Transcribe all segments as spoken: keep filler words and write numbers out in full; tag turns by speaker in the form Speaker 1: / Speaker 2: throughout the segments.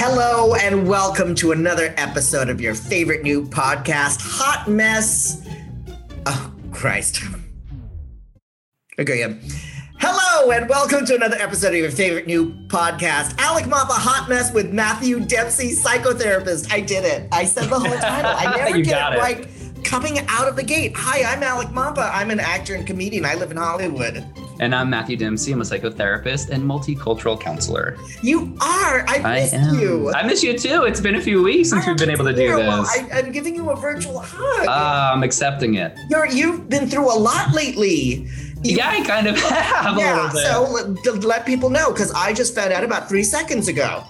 Speaker 1: Hello and welcome to another episode of your favorite new podcast, Hot Mess. Oh, Christ. Okay, yeah. Hello and welcome to another episode of your favorite new podcast, Alec Mapa Hot Mess with Matthew Dempsey, psychotherapist. I did it. I said the whole title. I never get it right coming out of the gate. Hi, I'm Alec Mapa. I'm an actor and comedian. I live in Hollywood.
Speaker 2: And I'm Matthew Dempsey. I'm a psychotherapist and multicultural counselor.
Speaker 1: You are. I missed
Speaker 2: I
Speaker 1: you.
Speaker 2: I miss you too. It's been a few weeks since we've been able to do this.
Speaker 1: I, I'm giving you a virtual hug.
Speaker 2: Uh, I'm accepting it.
Speaker 1: You're, you've been through a lot lately. You,
Speaker 2: yeah, I kind of have a
Speaker 1: yeah,
Speaker 2: little bit.
Speaker 1: So let, let people know, because I just found out about three seconds ago.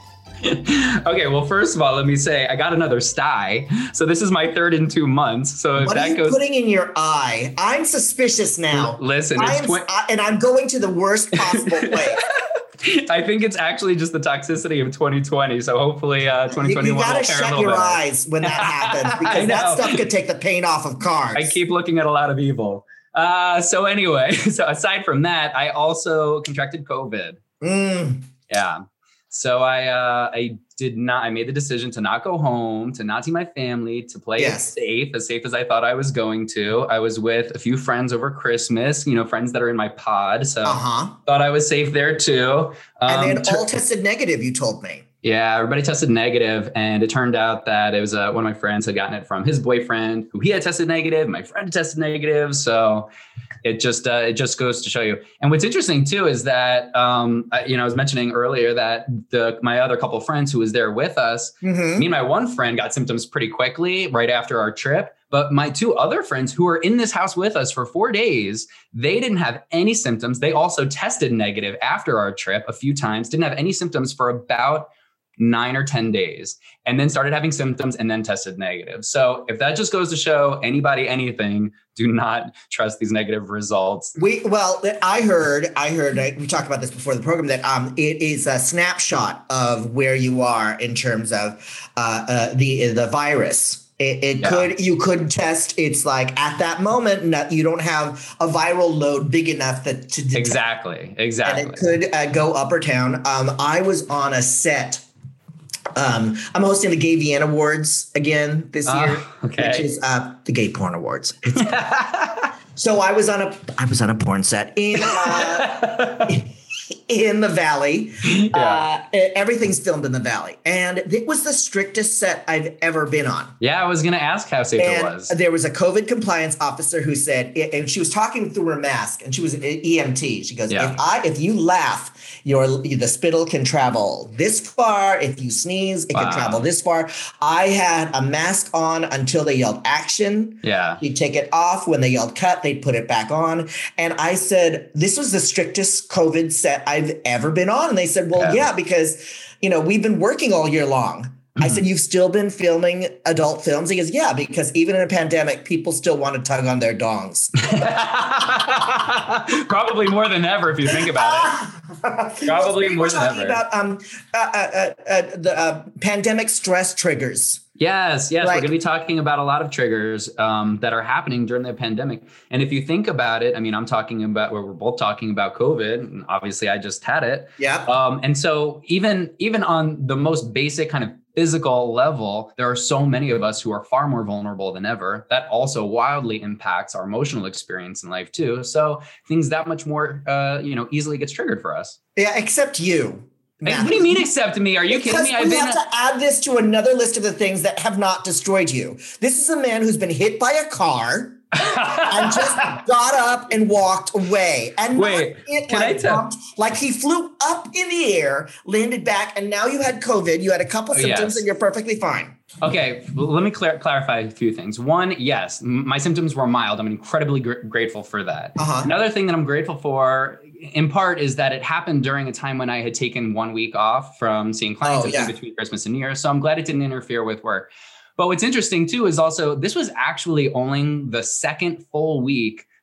Speaker 2: Okay, well, first of all, let me say I got another sty. So this is my third in two months. So if
Speaker 1: what
Speaker 2: that
Speaker 1: are you
Speaker 2: goes,
Speaker 1: putting in your eye? I'm suspicious now.
Speaker 2: Listen,
Speaker 1: I
Speaker 2: it's
Speaker 1: am,
Speaker 2: twi-
Speaker 1: I, and I'm going to the worst possible place.
Speaker 2: I think it's actually just the toxicity of twenty twenty. So hopefully uh, twenty twenty-one
Speaker 1: you, you
Speaker 2: will
Speaker 1: gotta
Speaker 2: fare a
Speaker 1: shut
Speaker 2: little
Speaker 1: your
Speaker 2: better.
Speaker 1: eyes when that happens, because that stuff could take the paint off of cars.
Speaker 2: I keep looking at a lot of evil. Uh, so anyway, so aside from that, I also contracted COVID.
Speaker 1: Mm.
Speaker 2: Yeah. So I uh, I did not, I made the decision to not go home, to not see my family, to play
Speaker 1: Yes.
Speaker 2: it safe, as safe as I thought I was going to. I was with a few friends over Christmas, you know, friends that are in my pod. So
Speaker 1: Uh-huh.
Speaker 2: thought I was safe there too. Um,
Speaker 1: And they had
Speaker 2: tur-
Speaker 1: all tested negative, you told me.
Speaker 2: Yeah, everybody tested negative, and it turned out that it was uh, one of my friends had gotten it from his boyfriend, who he had tested negative. My friend had tested negative, so it just uh, it just goes to show you. And what's interesting too is that um, I, you know I was mentioning earlier that the my other couple of friends who was there with us,
Speaker 1: Mm-hmm.
Speaker 2: me and my one friend got symptoms pretty quickly right after our trip. But my two other friends who were in this house with us for four days, they didn't have any symptoms. They also tested negative after our trip a few times, didn't have any symptoms for about nine or ten days, and then started having symptoms and then tested negative. So if that just goes to show anybody anything, do not trust these negative results.
Speaker 1: We well, I heard, I heard, I, we talked about this before the program, that um, it is a snapshot of where you are in terms of uh, uh, the the virus. It, it
Speaker 2: Yeah.
Speaker 1: could, you could test. It's like at that moment, not, you don't have a viral load big enough that to detect.
Speaker 2: Exactly, exactly.
Speaker 1: And it could uh, go up or down. Um, I was on a set. Um, I'm hosting the Gay Vienna Awards again this
Speaker 2: Oh,
Speaker 1: year,
Speaker 2: okay.
Speaker 1: which is uh, the Gay Porn Awards. It's So I was on a I was on a porn set in uh, in the Valley.
Speaker 2: Yeah.
Speaker 1: Uh, everything's filmed in the Valley, and it was the strictest set I've ever been on.
Speaker 2: Yeah, I was going to ask how safe
Speaker 1: And
Speaker 2: it was.
Speaker 1: there was a COVID compliance officer who said, and she was talking through her mask, and she was an E M T. She goes,
Speaker 2: Yeah.
Speaker 1: "If I if you laugh, your the spittle can travel this far. If you sneeze, it
Speaker 2: Wow.
Speaker 1: can travel this far." I had a mask on until they yelled action.
Speaker 2: Yeah.
Speaker 1: You'd take it off. When they yelled cut, they'd put it back on. And I said, this was the strictest COVID set I've ever been on. And they said, well,
Speaker 2: Yeah.
Speaker 1: yeah, because, you know, we've been working all year long. I said, you've still been filming adult films? He goes, yeah, because even in a pandemic, people still want to tug on their dongs.
Speaker 2: Probably more than ever if you think about it. Probably
Speaker 1: We
Speaker 2: more
Speaker 1: were
Speaker 2: than
Speaker 1: talking
Speaker 2: ever.
Speaker 1: about um, uh, uh, uh, uh, the uh, pandemic stress triggers.
Speaker 2: Yes, yes,
Speaker 1: Like-
Speaker 2: we're going to be talking about a lot of triggers um, that are happening during the pandemic. And if you think about it, I mean, I'm talking about where we're both talking about COVID, and obviously I just had it.
Speaker 1: Yeah.
Speaker 2: Um, and so even even on the most basic kind of physical level, there are so many of us who are far more vulnerable than ever. That also wildly impacts our emotional experience in life too. So things that much more, uh, you know, easily gets triggered for us.
Speaker 1: Yeah, except you.
Speaker 2: Hey, what do you mean accept me? Are you
Speaker 1: Because
Speaker 2: kidding me?
Speaker 1: we have to add this to another list of the things that have not destroyed you. This is a man who's been hit by a car and just got up and walked away. And
Speaker 2: Wait,
Speaker 1: not it
Speaker 2: can
Speaker 1: like,
Speaker 2: I tell-
Speaker 1: bumped, like he flew up in the air, landed back, and now you had COVID. You had a couple
Speaker 2: Oh,
Speaker 1: symptoms
Speaker 2: yes.
Speaker 1: and you're perfectly fine.
Speaker 2: Okay, well, let me clar- clarify a few things. One, yes, m- my symptoms were mild. I'm incredibly gr- grateful for that.
Speaker 1: Uh-huh.
Speaker 2: Another thing that I'm grateful for, in part, is that it happened during a time when I had taken one week off from seeing clients
Speaker 1: Oh,
Speaker 2: in
Speaker 1: yeah.
Speaker 2: between Christmas and New Year. So I'm glad it didn't interfere with work. But what's interesting too is also this was actually only the second full week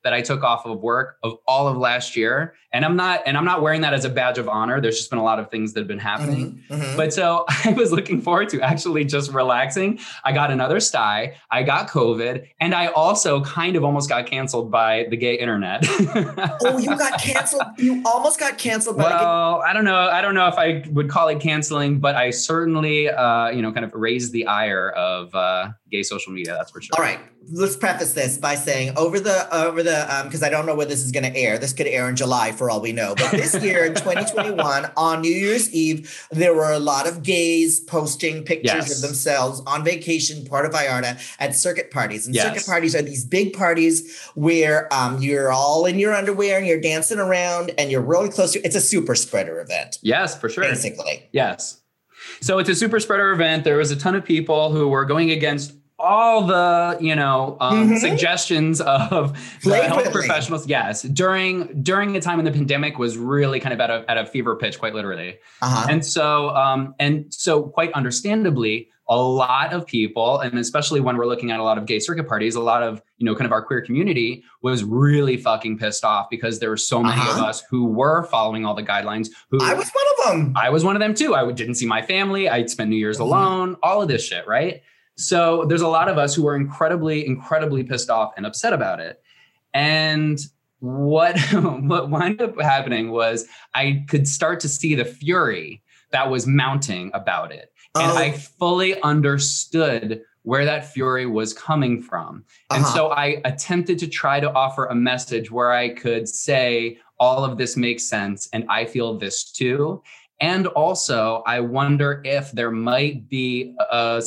Speaker 2: that I took off of work of all of last year. And I'm not, and I'm not wearing that as a badge of honor. There's just been a lot of things that have been happening. Mm-hmm, mm-hmm. But so I was looking forward to actually just relaxing. I got another sty, I got COVID, and I also kind of almost got canceled by the gay internet.
Speaker 1: Oh, you got canceled? You almost got canceled by
Speaker 2: well,
Speaker 1: the gay-
Speaker 2: I don't know. I don't know if I would call it canceling, but I certainly, uh, you know, kind of raised the ire of uh, gay social media. That's for sure.
Speaker 1: All right. Let's preface this by saying over the, over the, um, cause I don't know where this is going to air. This could air in July for all we know, but this year in twenty twenty-one on New Year's Eve, there were a lot of gays posting pictures yes. of themselves on vacation, Puerto Vallarta at circuit parties. And yes. circuit parties are these big parties where um, you're all in your underwear and you're dancing around and you're really close to, it's a super spreader event.
Speaker 2: Yes, for sure.
Speaker 1: Basically.
Speaker 2: Yes. So it's a super spreader event. There was a ton of people who were going against all the, you know, um, mm-hmm. suggestions of the health professionals. Yes. During, during a time when the pandemic was really kind of at a, at a fever pitch, quite literally. Uh-huh. And so, um, and so quite understandably, a lot of people, and especially when we're looking at a lot of gay circuit parties, a lot of, you know, kind of our queer community was really fucking pissed off because there were so many uh-huh. of us who were following all the guidelines. Who
Speaker 1: I was one of them.
Speaker 2: I was one of them too. I didn't see my family. I'd spent New Year's mm-hmm. alone, all of this shit. Right. So there's a lot of us who are incredibly, incredibly pissed off and upset about it. And what, what wound up happening was I could start to see the fury that was mounting about it. And oh. I fully understood where that fury was coming from. And uh-huh. so I attempted to try to offer a message where I could say, all of this makes sense. And I feel this too. And also, I wonder if there might be a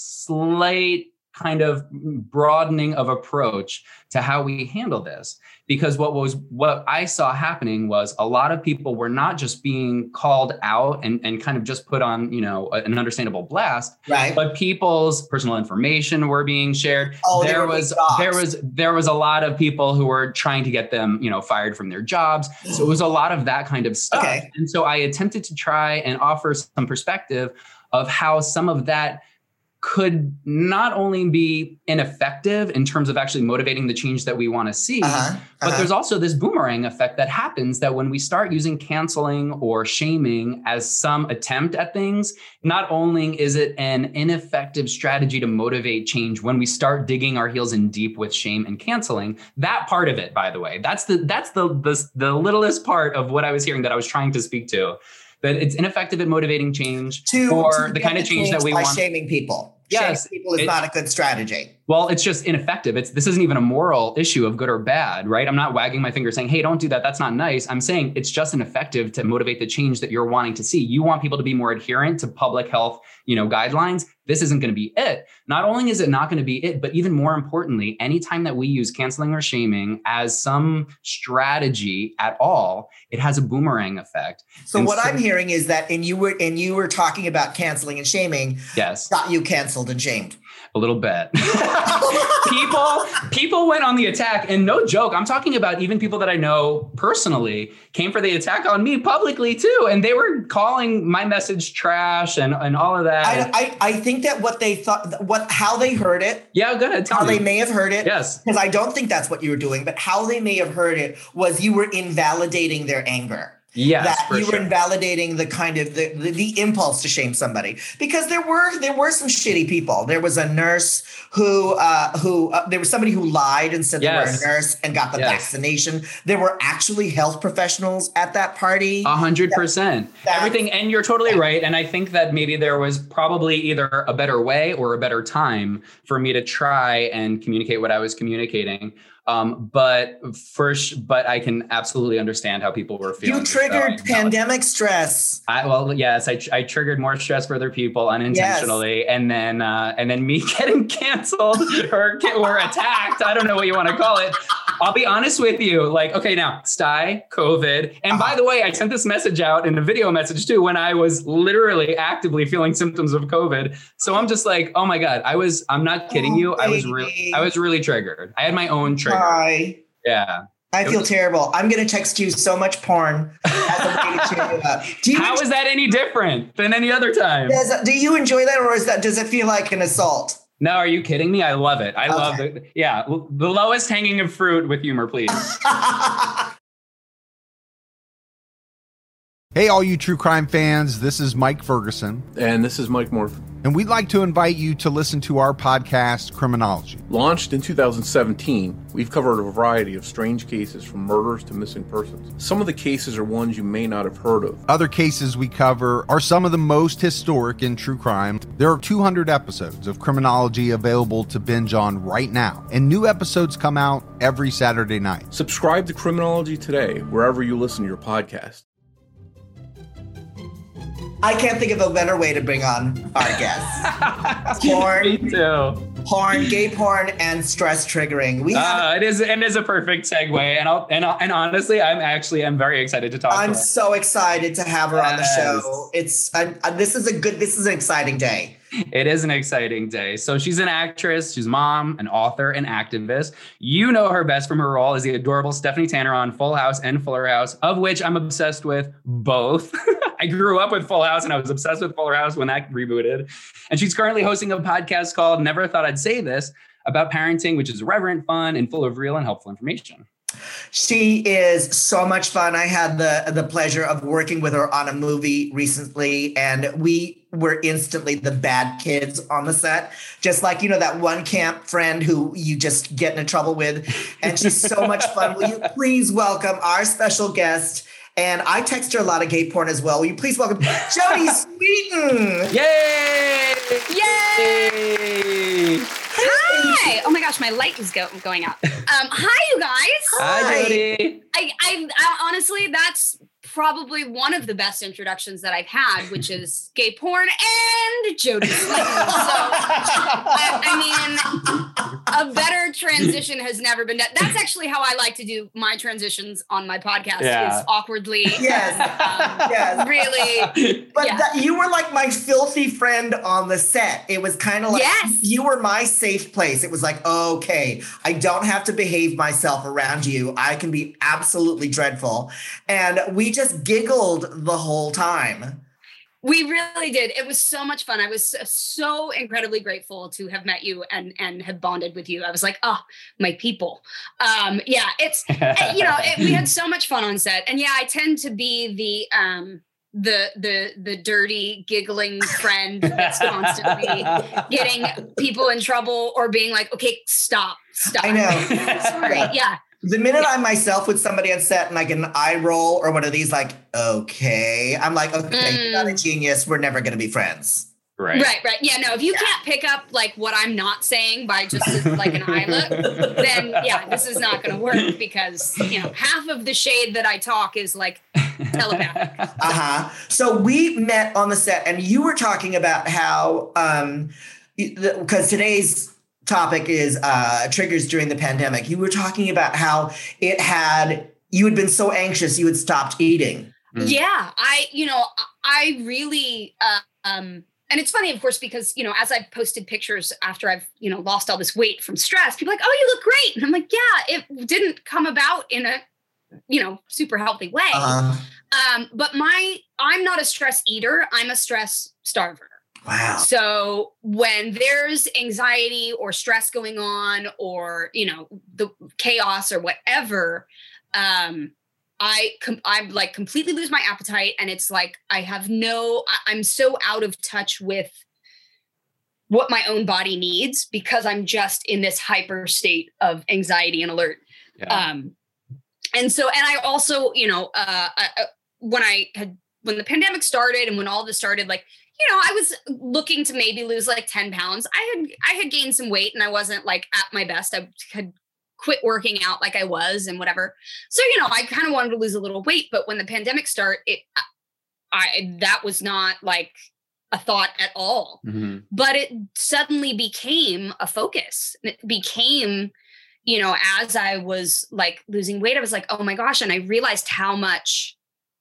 Speaker 2: slight kind of broadening of approach to how we handle this. Because what was what I saw happening was a lot of people were not just being called out and, and kind of just put on, you know, an understandable blast, right? But people's personal information were being shared. Oh, there was there was there was a lot of people who were trying to get them, you know, fired from their jobs. So it was a lot of that kind of stuff. Okay. And so I attempted to try and offer some perspective of how some of that could not only be ineffective in terms of actually motivating the change that we want to see, uh-huh, uh-huh. but there's also this boomerang effect that happens that when we start using canceling or shaming as some attempt at things, not only is it an ineffective strategy to motivate change when we start digging our heels in deep with shame and canceling, that part of it, by the way, that's the that's the the, the littlest part of what I was hearing that I was trying to speak to. That it's ineffective at motivating change
Speaker 1: to,
Speaker 2: or
Speaker 1: to
Speaker 2: the kind of change that we
Speaker 1: by
Speaker 2: want.
Speaker 1: Shaming people.
Speaker 2: Yes,
Speaker 1: shaming people is it, not a good strategy.
Speaker 2: Well, it's just ineffective. It's this isn't even a moral issue of good or bad, right? I'm not wagging my finger saying, hey, don't do that. That's not nice. I'm saying it's just ineffective to motivate the change that you're wanting to see. You want people to be more adherent to public health, you know, guidelines. This isn't going to be it. Not only is it not going to be it, but even more importantly, anytime that we use canceling or shaming as some strategy at all, it has a boomerang effect.
Speaker 1: So and what so, I'm hearing is that, and you were and you were talking about canceling and shaming.
Speaker 2: Yes,
Speaker 1: got you canceled and shamed.
Speaker 2: A little bit. people, people went on the attack, and no joke, I'm talking about even people that I know personally came for the attack on me publicly too. And they were calling my message trash and, and all of that.
Speaker 1: I, I, I think that what they thought, what, how they heard it.
Speaker 2: Yeah, go ahead. Tell
Speaker 1: how
Speaker 2: me.
Speaker 1: They may have heard it.
Speaker 2: Yes.
Speaker 1: Because I don't think that's what you were doing, but how they may have heard it was you were invalidating their anger.
Speaker 2: Yes,
Speaker 1: that you
Speaker 2: sure.
Speaker 1: were invalidating the kind of the, the the impulse to shame somebody, because there were there were some shitty people. There was a nurse who uh, who uh, there was somebody who lied and said
Speaker 2: yes.
Speaker 1: they were a nurse and got the yes. vaccination. There were actually health professionals at that party.
Speaker 2: A hundred percent. Everything. And you're totally right. And I think that maybe there was probably either a better way or a better time for me to try and communicate what I was communicating. Um, but first, but I can absolutely understand how people were feeling.
Speaker 1: You triggered so pandemic stress.
Speaker 2: I, well, yes, I, I triggered more stress for other people unintentionally. Yes. And then, uh, and then me getting canceled or, or attacked. I don't know what you want to call it. I'll be honest with you. Like, okay, now sty, COVID. And by the way, I sent this message out in a video message too, when I was literally actively feeling symptoms of COVID. So I'm just like, oh my God, I was, I'm not kidding you. I was really, I was really triggered. I had my own trigger.
Speaker 1: Hi.
Speaker 2: Yeah.
Speaker 1: I feel terrible. I'm going to text you so much porn as a way to cheer you up.
Speaker 2: Do you How enjoy- is that any different than any other time?
Speaker 1: Does, do you enjoy that, or is that, does it feel like an assault?
Speaker 2: No, are you kidding me? I love it. I
Speaker 1: okay.
Speaker 2: love it. Yeah. The lowest hanging of fruit with humor, please.
Speaker 3: Hey, all you true crime fans, this is Mike Ferguson.
Speaker 4: And this is Mike Morphin.
Speaker 3: And we'd like to invite you to listen to our podcast, Criminology.
Speaker 4: Launched in two thousand seventeen, we've covered a variety of strange cases from murders to missing persons. Some of the cases are ones you may not have heard of.
Speaker 3: Other cases we cover are some of the most historic in true crime. There are two hundred episodes of Criminology available to binge on right now, and new episodes come out every Saturday night.
Speaker 4: Subscribe to Criminology today, wherever you listen to your podcast.
Speaker 1: I can't think of a better way to bring on our guests. Porn,
Speaker 2: Me too.
Speaker 1: porn, gay porn, and stress triggering. We have.
Speaker 2: Uh, it is. It is a perfect segue, and I'll, and I'll, and honestly, I'm actually I'm very excited to talk.
Speaker 1: I'm
Speaker 2: to her.
Speaker 1: so excited to have her on the
Speaker 2: Yes.
Speaker 1: show. It's uh, uh, this is a good. This is an exciting day.
Speaker 2: It is an exciting day. So she's an actress, she's a mom, an author, an activist. You know her best from her role as the adorable Stephanie Tanner on Full House and Fuller House, of which I'm obsessed with both. I grew up with Full House and I was obsessed with Fuller House when that rebooted. And she's currently hosting a podcast called Never Thought I'd Say This about parenting, which is irreverent, fun, and full of real and helpful information.
Speaker 1: She is so much fun. I had the the pleasure of working with her on a movie recently, and we were instantly the bad kids on the set. Just like, you know, that one camp friend who you just get into trouble with. And she's so much fun. Will you please welcome our special guest? And I text her a lot of gay porn as well. Will you please welcome Jodie Sweetin?
Speaker 2: Yay!
Speaker 5: Yay! Hi! Oh my gosh, my light is go- going up. Um, hi, you guys.
Speaker 2: Hi, Jodie.
Speaker 5: I, I, I honestly, that's probably one of the best introductions that I've had, which is gay porn and Jodie Sweetin. So, I, I mean, a better transition has never been done. That's actually how I like to do my transitions on my podcast.
Speaker 2: Yeah.
Speaker 5: Is awkwardly.
Speaker 1: Yes.
Speaker 5: Um,
Speaker 1: Yes.
Speaker 5: Really.
Speaker 1: But
Speaker 5: yeah.
Speaker 1: that, you were like my filthy friend on the set. It was kind of like
Speaker 5: Yes.
Speaker 1: you were my safe place. It was like, okay, I don't have to behave myself around you. I can be absolutely dreadful. And we just giggled the whole time.
Speaker 5: We really did. It was so much fun. I was so incredibly grateful to have met you and and have bonded with you. I was like, oh, my people. Um, yeah, it's, you know, it, we had so much fun on set. And yeah, I tend to be the, um, the, the, the dirty, giggling friend that's constantly getting people in trouble or being like, okay, stop, stop.
Speaker 1: I know.
Speaker 5: Sorry. Yeah.
Speaker 1: The minute I'm myself with somebody on set and I get an eye roll or one of these, like, okay, I'm like, okay,
Speaker 5: Mm.
Speaker 1: you're not a genius. We're never going to be friends.
Speaker 2: Right.
Speaker 5: Right, right. Yeah, no, if you can't pick up like what I'm not saying by just like an eye look, then yeah, this is not going to work because, you know, half of the shade that I talk is like telepathic.
Speaker 1: Uh-huh. So we met on the set and you were talking about how, um, because today's topic is uh, triggers during the pandemic. You were talking about how it had, you had been so anxious you had stopped eating.
Speaker 2: Mm.
Speaker 5: Yeah, I, you know, I really, uh, um, and it's funny, of course, because, you know, as I've posted pictures after I've, you know, lost all this weight from stress, people are like, oh, you look great. And I'm like, yeah, it didn't come about in a, you know, super healthy way.
Speaker 1: Uh-huh.
Speaker 5: Um, but my, I'm not a stress eater. I'm a stress starver.
Speaker 1: Wow.
Speaker 5: So when there's anxiety or stress going on or, you know, the chaos or whatever, um, I, com- I'm like completely lose my appetite. And it's like, I have no, I- I'm so out of touch with what my own body needs because I'm just in this hyper state of anxiety and alert.
Speaker 2: Yeah.
Speaker 5: Um, and so, and I also, you know, uh, I, uh, when I had, when the pandemic started and when all this started, like, you know, I was looking to maybe lose like ten pounds. I had, I had gained some weight and I wasn't like at my best. I had quit working out like I was and whatever. So, you know, I kind of wanted to lose a little weight, but when the pandemic started, it, I, that was not like a thought at all,
Speaker 2: Mm-hmm.
Speaker 5: but it suddenly became a focus. It became, you know, as I was like losing weight, I was like, oh my gosh. And I realized how much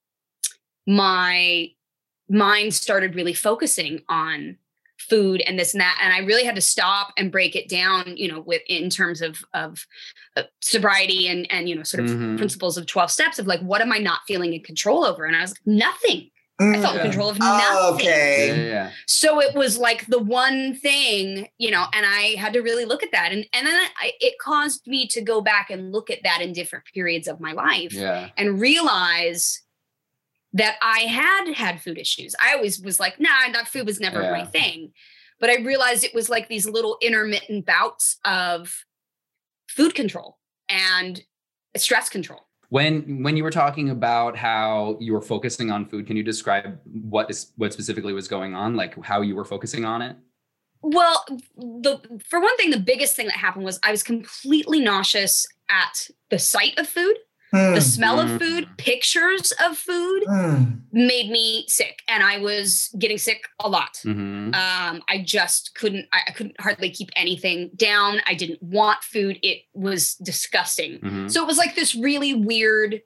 Speaker 5: my mind started really focusing on food and this and that. And I really had to stop and break it down, you know, with in terms of, of uh, sobriety and, and, you know, sort of
Speaker 2: Mm-hmm.
Speaker 5: principles of twelve steps of like, what am I not feeling in control over? And I was like, nothing, I felt in control of nothing.
Speaker 1: Oh, okay.
Speaker 2: Yeah, yeah, yeah.
Speaker 5: So it was like the one thing, you know, and I had to really look at that. And, and then I, it caused me to go back and look at that in different periods of my life
Speaker 2: Yeah.
Speaker 5: and realize that I had had food issues. I always was like, nah, not food was never
Speaker 2: Yeah.
Speaker 5: my thing. But I realized it was like these little intermittent bouts of food control and stress control.
Speaker 2: When when you were talking about how you were focusing on food, can you describe what is what specifically was going on, like how you were focusing on it?
Speaker 5: Well, the for one thing, the biggest thing that happened was I was completely nauseous at the sight of food,
Speaker 1: Mm.
Speaker 5: the smell
Speaker 2: Mm.
Speaker 5: of food, pictures of food
Speaker 1: Mm.
Speaker 5: made me sick, and I was getting sick a lot.
Speaker 2: Mm-hmm.
Speaker 5: Um, I just couldn't, I, I couldn't hardly keep anything down. I didn't want food. It was disgusting.
Speaker 2: Mm-hmm.
Speaker 5: So it was like this really weird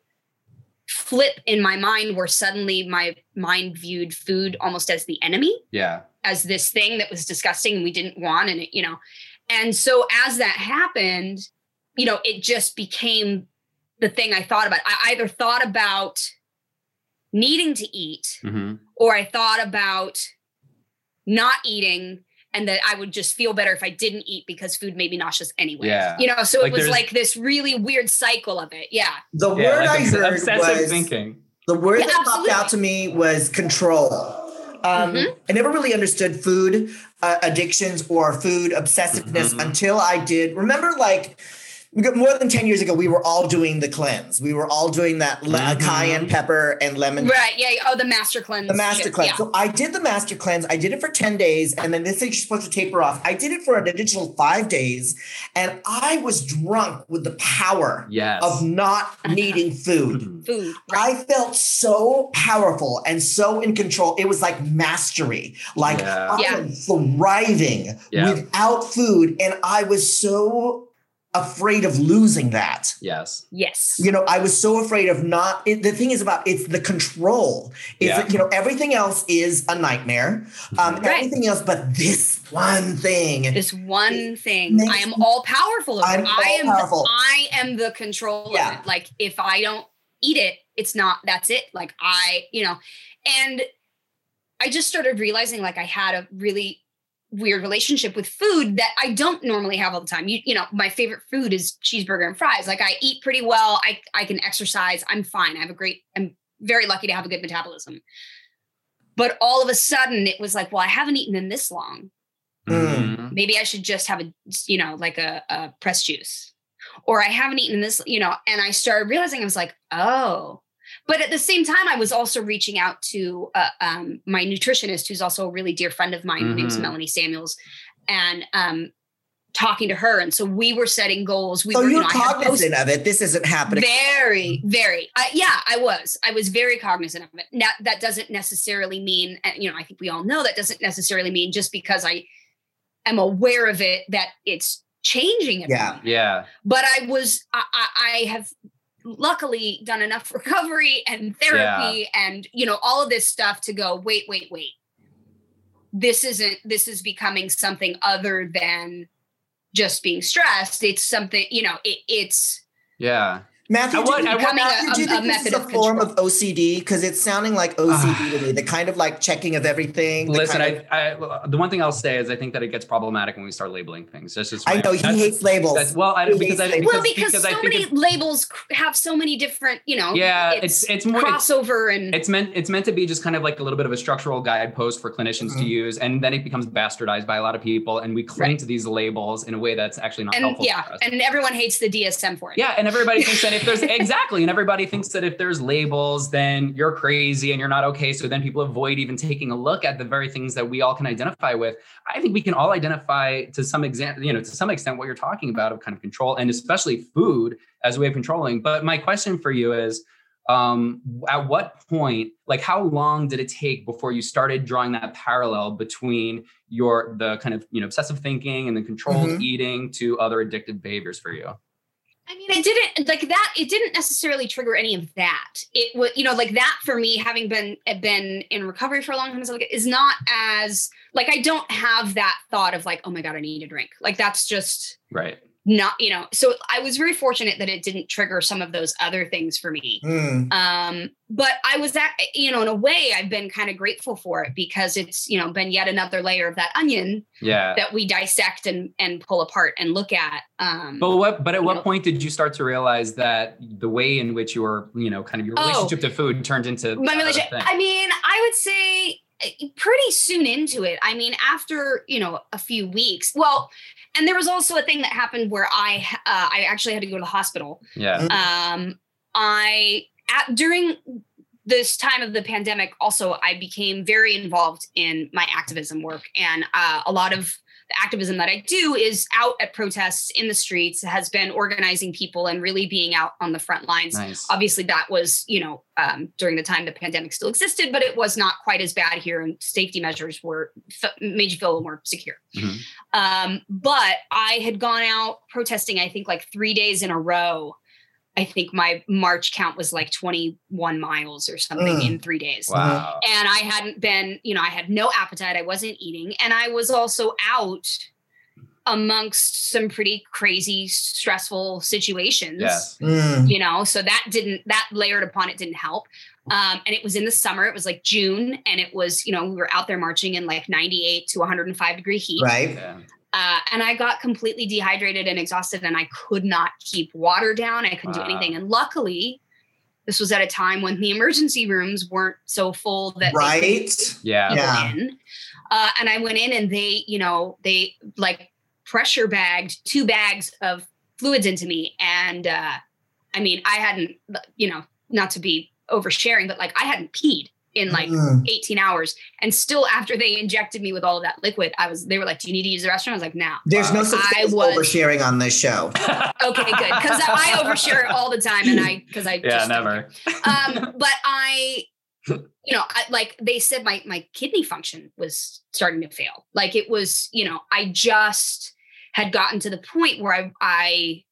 Speaker 5: flip in my mind where suddenly my mind viewed food almost as the enemy,
Speaker 2: Yeah.
Speaker 5: as this thing that was disgusting and we didn't want. And it, you know, and so as that happened, you know, it just became the thing I thought about. I either thought about needing to eat,
Speaker 2: Mm-hmm.
Speaker 5: or I thought about not eating, and that I would just feel better if I didn't eat because food made me nauseous anyway.
Speaker 2: Yeah.
Speaker 5: You know, so
Speaker 2: Like
Speaker 5: it was
Speaker 2: there's-
Speaker 5: like this really weird cycle of it. Yeah.
Speaker 1: The
Speaker 2: Yeah,
Speaker 1: word
Speaker 2: like
Speaker 1: I
Speaker 2: obs-
Speaker 1: heard
Speaker 2: obsessive
Speaker 1: was
Speaker 2: thinking.
Speaker 1: the word
Speaker 5: Yeah,
Speaker 1: that popped
Speaker 5: absolutely.
Speaker 1: out to me was control. Um,
Speaker 5: Mhm.
Speaker 1: I never really understood food uh, addictions or food obsessiveness
Speaker 2: Mhm.
Speaker 1: until I did. Remember, like we got more than ten years ago, we were all doing the cleanse. We were all doing that le-
Speaker 2: Mhm.
Speaker 1: cayenne pepper and lemon.
Speaker 5: Right. Yeah. Oh, the master cleanse.
Speaker 1: The master
Speaker 5: shit.
Speaker 1: cleanse.
Speaker 5: Yeah.
Speaker 1: So I did the master cleanse. I did it for ten days. And then this thing you're supposed to taper off. I did it for an additional five days. And I was drunk with the power
Speaker 2: Yes.
Speaker 1: of not needing food.
Speaker 5: Food. Right.
Speaker 1: I felt so powerful and so in control. It was like mastery. Like
Speaker 2: Yeah.
Speaker 1: I
Speaker 5: Yeah.
Speaker 1: am thriving
Speaker 2: Yeah.
Speaker 1: without food. And I was so afraid of losing that.
Speaker 2: Yes.
Speaker 5: Yes.
Speaker 1: You know, I was so afraid of not. It, the thing is about it's the control. Is
Speaker 2: Yeah.
Speaker 1: that, you know, everything else is a nightmare. Um,
Speaker 5: Right.
Speaker 1: Everything else, but this one thing.
Speaker 5: This one thing.
Speaker 1: makes
Speaker 5: I am all powerful over.
Speaker 1: I'm
Speaker 5: it. I am.
Speaker 1: all-powerful.
Speaker 5: I am the control
Speaker 1: Yeah.
Speaker 5: of it. Like if I don't eat it, it's not. That's it. Like I, you know, and I just started realizing like I had a really weird relationship with food that I don't normally have all the time. You, you know, my favorite food is cheeseburger and fries. Like I eat pretty well. I, I can exercise. I'm fine. I have a great, I'm very lucky to have a good metabolism. But all of a sudden it was like, well, I haven't eaten in this long.
Speaker 2: Mhm.
Speaker 5: Maybe I should just have a, you know, like a, a pressed juice, or I haven't eaten this, you know, and I started realizing I was like, oh, but at the same time, I was also reaching out to uh, um, my nutritionist, who's also a really dear friend of mine. Her name's
Speaker 2: Mhm.
Speaker 5: Melanie Samuels, and um, talking to her. And so we were setting goals. We
Speaker 1: So
Speaker 5: were, you
Speaker 1: you're
Speaker 5: know, I had
Speaker 1: cognizant
Speaker 5: post-
Speaker 1: of it. This isn't happening.
Speaker 5: very, very. I, yeah, I was. I was very cognizant of it. Now, that doesn't necessarily mean, and, you know, I think we all know that doesn't necessarily mean just because I am aware of it that it's changing everyone.
Speaker 1: Yeah.
Speaker 2: Yeah.
Speaker 5: But I was, I, I, I have luckily done enough recovery and therapy and, you know, all of this stuff to go, wait, wait, wait. This isn't, this is becoming something other than just being stressed. It's something, you know, it, it's,
Speaker 2: Yeah.
Speaker 1: Matthew,
Speaker 2: I want-
Speaker 1: do you,
Speaker 2: I want-
Speaker 1: Matthew, do you
Speaker 5: a- a
Speaker 1: think this is
Speaker 5: method
Speaker 1: a
Speaker 5: of
Speaker 1: form
Speaker 5: control.
Speaker 1: of O C D? Because it's sounding like O C D to me. The kind of like checking of everything. the
Speaker 2: Listen,
Speaker 1: kind of-
Speaker 2: I, I, the one thing I'll say is I think that it gets problematic when we start labeling things. That's just
Speaker 1: I know he
Speaker 2: that's-
Speaker 1: hates labels.
Speaker 2: That's, well, I,
Speaker 1: He
Speaker 2: because I
Speaker 1: hates
Speaker 2: because,
Speaker 5: well, because,
Speaker 2: because I
Speaker 5: so
Speaker 2: think
Speaker 5: many
Speaker 2: it's,
Speaker 5: labels have so many different, you know,
Speaker 2: Yeah, it's- it's more- it's-
Speaker 5: crossover and
Speaker 2: it's meant it's meant to be just kind of like a little bit of a structural guidepost for clinicians
Speaker 1: Mhm.
Speaker 2: to use, and then it becomes bastardized by a lot of people, and we cling
Speaker 5: Right.
Speaker 2: to these labels in a way that's actually not
Speaker 5: and
Speaker 2: helpful
Speaker 5: yeah,
Speaker 2: for us.
Speaker 5: and everyone hates the D S M for it.
Speaker 2: Yeah, and everybody thinks that if there's exactly, and everybody thinks that if there's labels, then you're crazy and you're not okay. So then people avoid even taking a look at the very things that we all can identify with. I think we can all identify to some extent, you know, to some extent what you're talking about of kind of control, and especially food as a way of controlling. But my question for you is, um, at what point, like how long did it take before you started drawing that parallel between your, the kind of, you know, obsessive thinking and the controlled
Speaker 1: Mhm.
Speaker 2: eating to other addictive behaviors for you?
Speaker 5: I mean, it didn't like that. It didn't necessarily trigger any of that. It was, you know, like that for me, having been been in recovery for a long time, is like is not as like I don't have that thought of like, oh my god, I need a drink. Like that's just
Speaker 2: Right.
Speaker 5: not, you know, so I was very fortunate that it didn't trigger some of those other things for me.
Speaker 1: Mm.
Speaker 5: Um, but I was that, you know, in a way I've been kind of grateful for it because it's, you know, been yet another layer of that onion
Speaker 2: Yeah.
Speaker 5: that we dissect and, and pull apart and look at. Um,
Speaker 2: But what, but at what
Speaker 5: know,
Speaker 2: point did you start to realize that the way in which your, you know, kind of your relationship
Speaker 5: oh,
Speaker 2: to food turned into
Speaker 5: my relationship? I mean, I would say pretty soon into it. I mean, after, you know, a few weeks, well, and there was also a thing that happened where I, uh, I actually had to go to the hospital.
Speaker 2: Yeah.
Speaker 5: Um, I, at, during this time of the pandemic, also, I became very involved in my activism work. And uh, a lot of the activism that I do is out at protests in the streets, has been organizing people and really being out on the front lines.
Speaker 2: Nice.
Speaker 5: Obviously, that was, you know, um, during the time the pandemic still existed, but it was not quite as bad here, and safety measures were made you feel a little more secure.
Speaker 2: Mm-hmm.
Speaker 5: Um, but I had gone out protesting, I think, like three days in a row. I think my March count was like twenty-one miles or something
Speaker 1: Mm.
Speaker 5: in three days.
Speaker 2: Wow.
Speaker 5: And I hadn't been, you know, I had no appetite. I wasn't eating. And I was also out amongst some pretty crazy, stressful situations,
Speaker 2: Yes.
Speaker 1: Mm.
Speaker 5: you know, so that didn't, that layered upon it didn't help. Um, and it was in the summer, it was like June, and it was, you know, we were out there marching in like ninety-eight to one hundred five degree heat.
Speaker 1: Right.
Speaker 2: Yeah.
Speaker 5: Uh, and I got completely dehydrated and exhausted, and I could not keep water down. I couldn't
Speaker 2: Wow.
Speaker 5: do anything. And luckily, this was at a time when the emergency rooms weren't so full that they
Speaker 1: Right.
Speaker 5: could
Speaker 2: Yeah.
Speaker 5: go
Speaker 1: Yeah.
Speaker 5: in. Uh, and I went in, and they, you know, they like pressure bagged two bags of fluids into me. And uh, I mean, I hadn't, you know, not to be oversharing, but like I hadn't peed in like
Speaker 1: Mm.
Speaker 5: eighteen hours. And still after they injected me with all of that liquid, I was, they were like, do you need to use the restroom? I was like, no.
Speaker 1: There's no
Speaker 2: Wow.
Speaker 1: such
Speaker 5: I
Speaker 1: thing as
Speaker 5: was-
Speaker 1: oversharing on this show.
Speaker 5: Okay, good. Because I overshare all the time, and I, because I
Speaker 2: Yeah,
Speaker 5: just don't
Speaker 2: never.
Speaker 5: um, but I, you know, I, like they said, my my kidney function was starting to fail. Like it was, you know, I just had gotten to the point where I I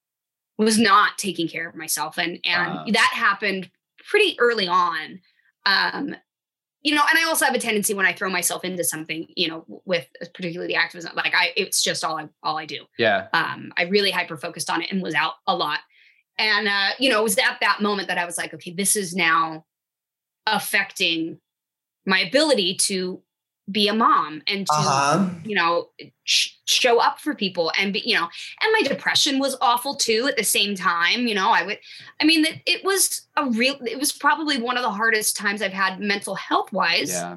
Speaker 5: was not taking care of myself, and and
Speaker 2: Wow.
Speaker 5: that happened pretty early on. Um, you know, and I also have a tendency when I throw myself into something, you know, with particularly activism, like I, it's just all I all I do.
Speaker 2: Yeah.
Speaker 5: Um, I really hyper focused on it and was out a lot. And, uh, you know, it was at that moment that I was like, okay, this is now affecting my ability to be a mom and to,
Speaker 1: Uh-huh.
Speaker 5: you know, sh- show up for people and be, you know, and my depression was awful too at the same time. You know, I would, I mean, it, it was a real, it was probably one of the hardest times I've had mental health wise
Speaker 2: Yeah.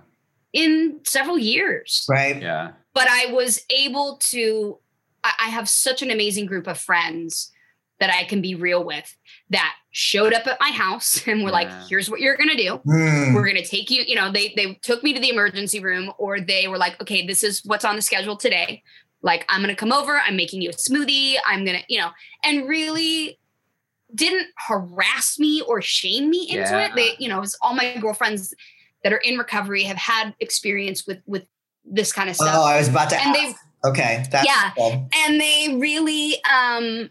Speaker 5: in several years.
Speaker 1: Right.
Speaker 2: Yeah.
Speaker 5: But I was able to, I, I have such an amazing group of friends that I can be real with that showed up at my house and were like,
Speaker 2: Yeah.
Speaker 5: here's what you're going to do.
Speaker 1: Mm.
Speaker 5: We're going to take you, you know, they, they took me to the emergency room, or they were like, okay, this is what's on the schedule today. Like, I'm going to come over, I'm making you a smoothie. I'm going to, you know, and really didn't harass me or shame me into
Speaker 2: Yeah.
Speaker 5: it. They, you know, it's all my girlfriends that are in recovery have had experience with, with this kind of stuff.
Speaker 1: Oh, I was about to
Speaker 5: and
Speaker 1: ask.
Speaker 5: they,
Speaker 1: Okay. That's
Speaker 5: Yeah.
Speaker 1: cool.
Speaker 5: and they really, um,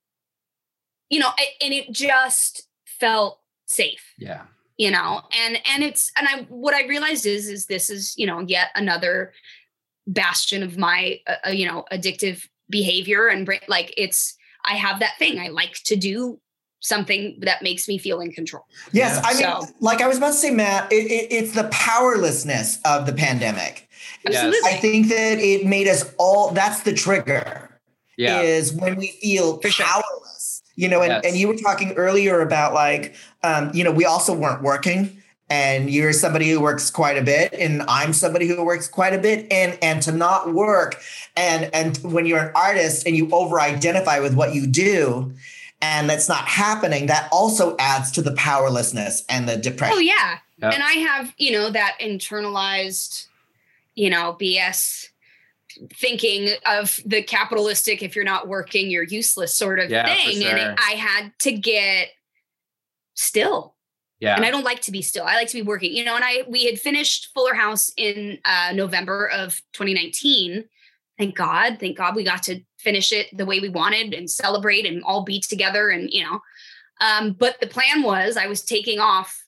Speaker 5: you know, a- and it just felt safe,
Speaker 2: Yeah.
Speaker 5: you know, and, and it's, and I, what I realized is, is this is, you know, yet another bastion of my, uh, uh, you know, addictive behavior. And bra- like, it's, I have that thing. I like to do something that makes me feel in control.
Speaker 1: Yes.
Speaker 2: Yeah.
Speaker 1: I mean,
Speaker 5: So-
Speaker 1: like I was about to say, Matt, it, it, it's the powerlessness of the pandemic.
Speaker 2: Yes.
Speaker 5: Absolutely.
Speaker 1: I think that it made us all, that's the trigger,
Speaker 2: Yeah.
Speaker 1: is when we feel
Speaker 5: For sure.
Speaker 1: powerless. You know, and,
Speaker 2: Yes.
Speaker 1: and you were talking earlier about like, um, you know, we also weren't working, and you're somebody who works quite a bit, and I'm somebody who works quite a bit, and and to not work, and and when you're an artist and you over-identify with what you do, and that's not happening, that also adds to the powerlessness and the depression.
Speaker 5: Oh yeah.
Speaker 2: Yep.
Speaker 5: And I have, you know, that internalized, you know, B S thinking of the capitalistic, if you're not working, you're useless sort of
Speaker 2: Yeah, for
Speaker 5: thing. And
Speaker 2: sure.
Speaker 5: it, I had to get still.
Speaker 2: Yeah.
Speaker 5: And I don't like to be still. I like to be working, you know, and I, we had finished Fuller House in uh, November of twenty nineteen. Thank God. Thank God we got to finish it the way we wanted and celebrate and all be together. And, you know, um, but the plan was I was taking off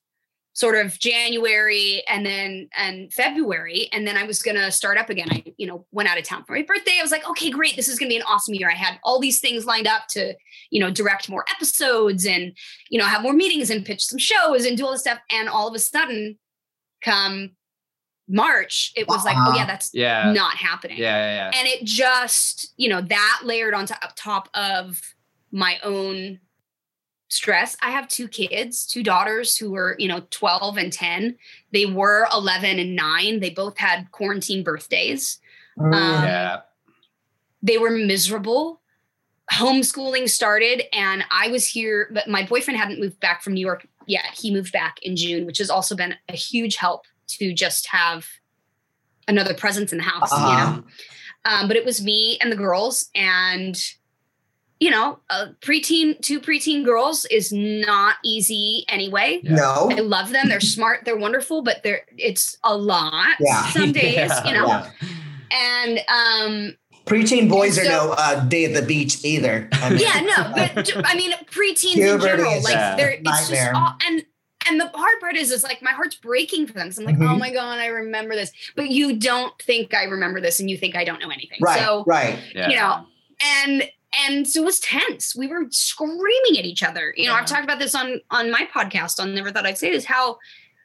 Speaker 5: sort of January and then and February. And then I was going to start up again. I, you know, went out of town for my birthday. I was like, okay, great. This is going to be an awesome year. I had all these things lined up to, you know, direct more episodes and, you know, have more meetings and pitch some shows and do all this stuff. And all of a sudden come March, it was uh-huh. like, oh yeah, that's
Speaker 2: yeah.
Speaker 5: not happening.
Speaker 2: Yeah, yeah, yeah.
Speaker 5: And it just, you know, that layered onto up top of my own stress. I have two kids, two daughters who were, you know, twelve and ten. They were eleven and nine. They both had quarantine birthdays.
Speaker 2: Mm,
Speaker 5: um,
Speaker 2: yeah.
Speaker 5: They were miserable. Homeschooling started and I was here, but my boyfriend hadn't moved back from New York yet. He moved back in June, which has also been a huge help to just have another presence in the house, uh-huh. you know? Um, but it was me and the girls, and you know, uh, preteen, two preteen girls is not easy anyway.
Speaker 1: Yeah. No.
Speaker 5: I love them. They're smart. They're wonderful, but they're, it's a lot
Speaker 1: yeah.
Speaker 5: some days,
Speaker 2: yeah.
Speaker 5: you know?
Speaker 1: Yeah.
Speaker 5: And, um,
Speaker 1: preteen boys
Speaker 5: so,
Speaker 1: are no uh, day at the beach either.
Speaker 5: I mean, yeah, no, but I mean, preteens in general, like
Speaker 2: yeah.
Speaker 5: they're, it's just all, and, and the hard part is, is like, my heart's breaking for them. Cause I'm like, mm-hmm. oh my God, I remember this, but you don't think I remember this and you think I don't know anything.
Speaker 1: Right.
Speaker 5: So,
Speaker 1: right.
Speaker 5: Yeah. you know, and, And so it was tense. We were screaming at each other. You know, yeah. I've talked about this on, on my podcast on Never Thought I'd Say This, how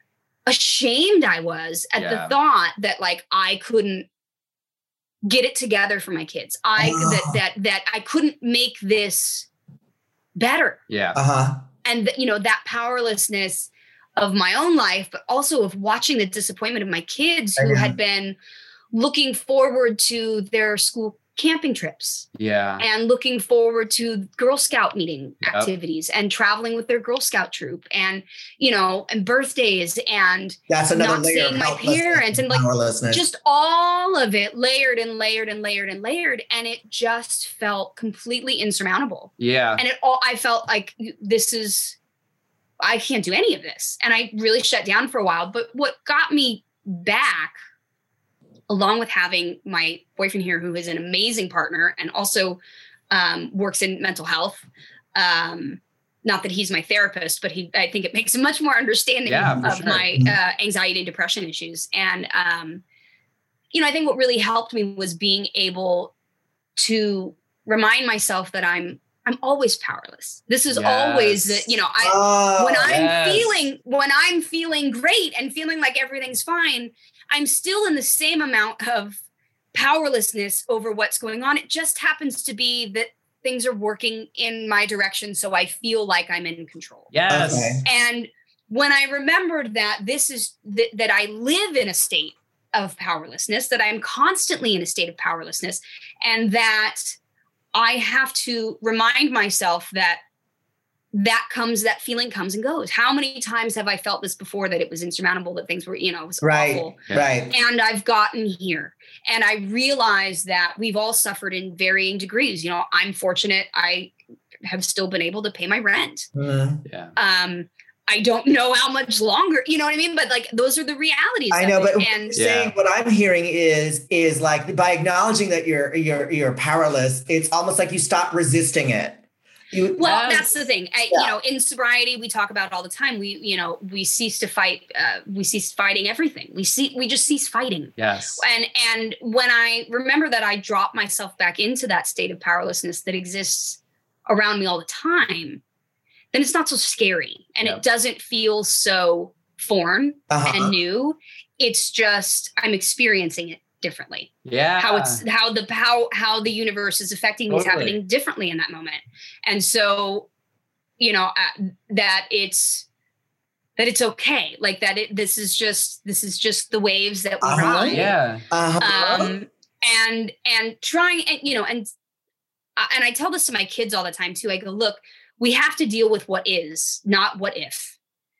Speaker 5: ashamed I was at yeah. the thought that like, I couldn't get it together for my kids. I, oh. that, that, that I couldn't make this better.
Speaker 2: Yeah.
Speaker 1: Uh-huh.
Speaker 5: And you know, that powerlessness of my own life, but also of watching the disappointment of my kids who had been looking forward to their school camping trips.
Speaker 2: Yeah.
Speaker 5: And looking forward to Girl Scout meeting
Speaker 2: yep.
Speaker 5: activities and traveling with their Girl Scout troop and, you know, and birthdays and
Speaker 1: that's another
Speaker 5: not
Speaker 1: layer
Speaker 5: seeing
Speaker 1: of
Speaker 5: my parents and like just all of it layered and layered and layered and layered. And it just felt completely insurmountable.
Speaker 2: Yeah.
Speaker 5: And it all, I felt like this is, I can't do any of this. And I really shut down for a while. But what got me back, along with having my boyfriend here, who is an amazing partner and also um, works in mental health. Um, not that he's my therapist, but he, I think it makes him much more understanding
Speaker 2: yeah,
Speaker 5: of
Speaker 2: sure.
Speaker 5: my uh, anxiety and depression issues. And, um, you know, I think what really helped me was being able to remind myself that I'm, I'm always powerless. This is yes. always the, you know, I, oh, when I'm yes. feeling, when I'm feeling great and feeling like everything's fine, I'm still in the same amount of powerlessness over what's going on. It just happens to be that things are working in my direction. So I feel like I'm in control.
Speaker 2: Yes.
Speaker 1: Okay.
Speaker 5: And when I remembered that this is th- that I live in a state of powerlessness, that I'm constantly in a state of powerlessness, and that I have to remind myself that that comes, that feeling comes and goes. How many times have I felt this before, that it was insurmountable, that things were, you know, it was
Speaker 1: right,
Speaker 5: awful.
Speaker 1: Right.
Speaker 5: And I've gotten here, and I realize that we've all suffered in varying degrees. You know, I'm fortunate. I have still been able to pay my rent.
Speaker 1: Mm.
Speaker 2: Yeah.
Speaker 5: Um, I don't know how much longer, you know what I mean? But like, those are the realities.
Speaker 1: I know,
Speaker 5: of it.
Speaker 1: but
Speaker 5: and
Speaker 1: what you're saying, what I'm hearing is, is like by acknowledging that you're, you're, you're powerless, it's almost like you stop resisting it. You,
Speaker 5: well, that's the thing. I, yeah. You know, in sobriety, we talk about all the time. We, you know, we cease to fight. Uh, we cease fighting everything. We see, we just cease fighting.
Speaker 2: Yes.
Speaker 5: And and when I remember that, I drop myself back into that state of powerlessness that exists around me all the time, then it's not so scary, and yep. it doesn't feel so foreign uh-huh. and new. It's just I'm experiencing it differently.
Speaker 2: Yeah.
Speaker 5: How it's how the how how the universe is affecting me is
Speaker 2: Totally.
Speaker 5: happening differently in that moment. And so, you know, uh, that it's that it's okay. Like that it this is just this is just the waves that we
Speaker 1: uh-huh.
Speaker 5: ride.
Speaker 2: Yeah.
Speaker 1: Uh-huh.
Speaker 5: Um and and trying and you know and and I tell this to my kids all the time too. I go, look, we have to deal with what is, not what if.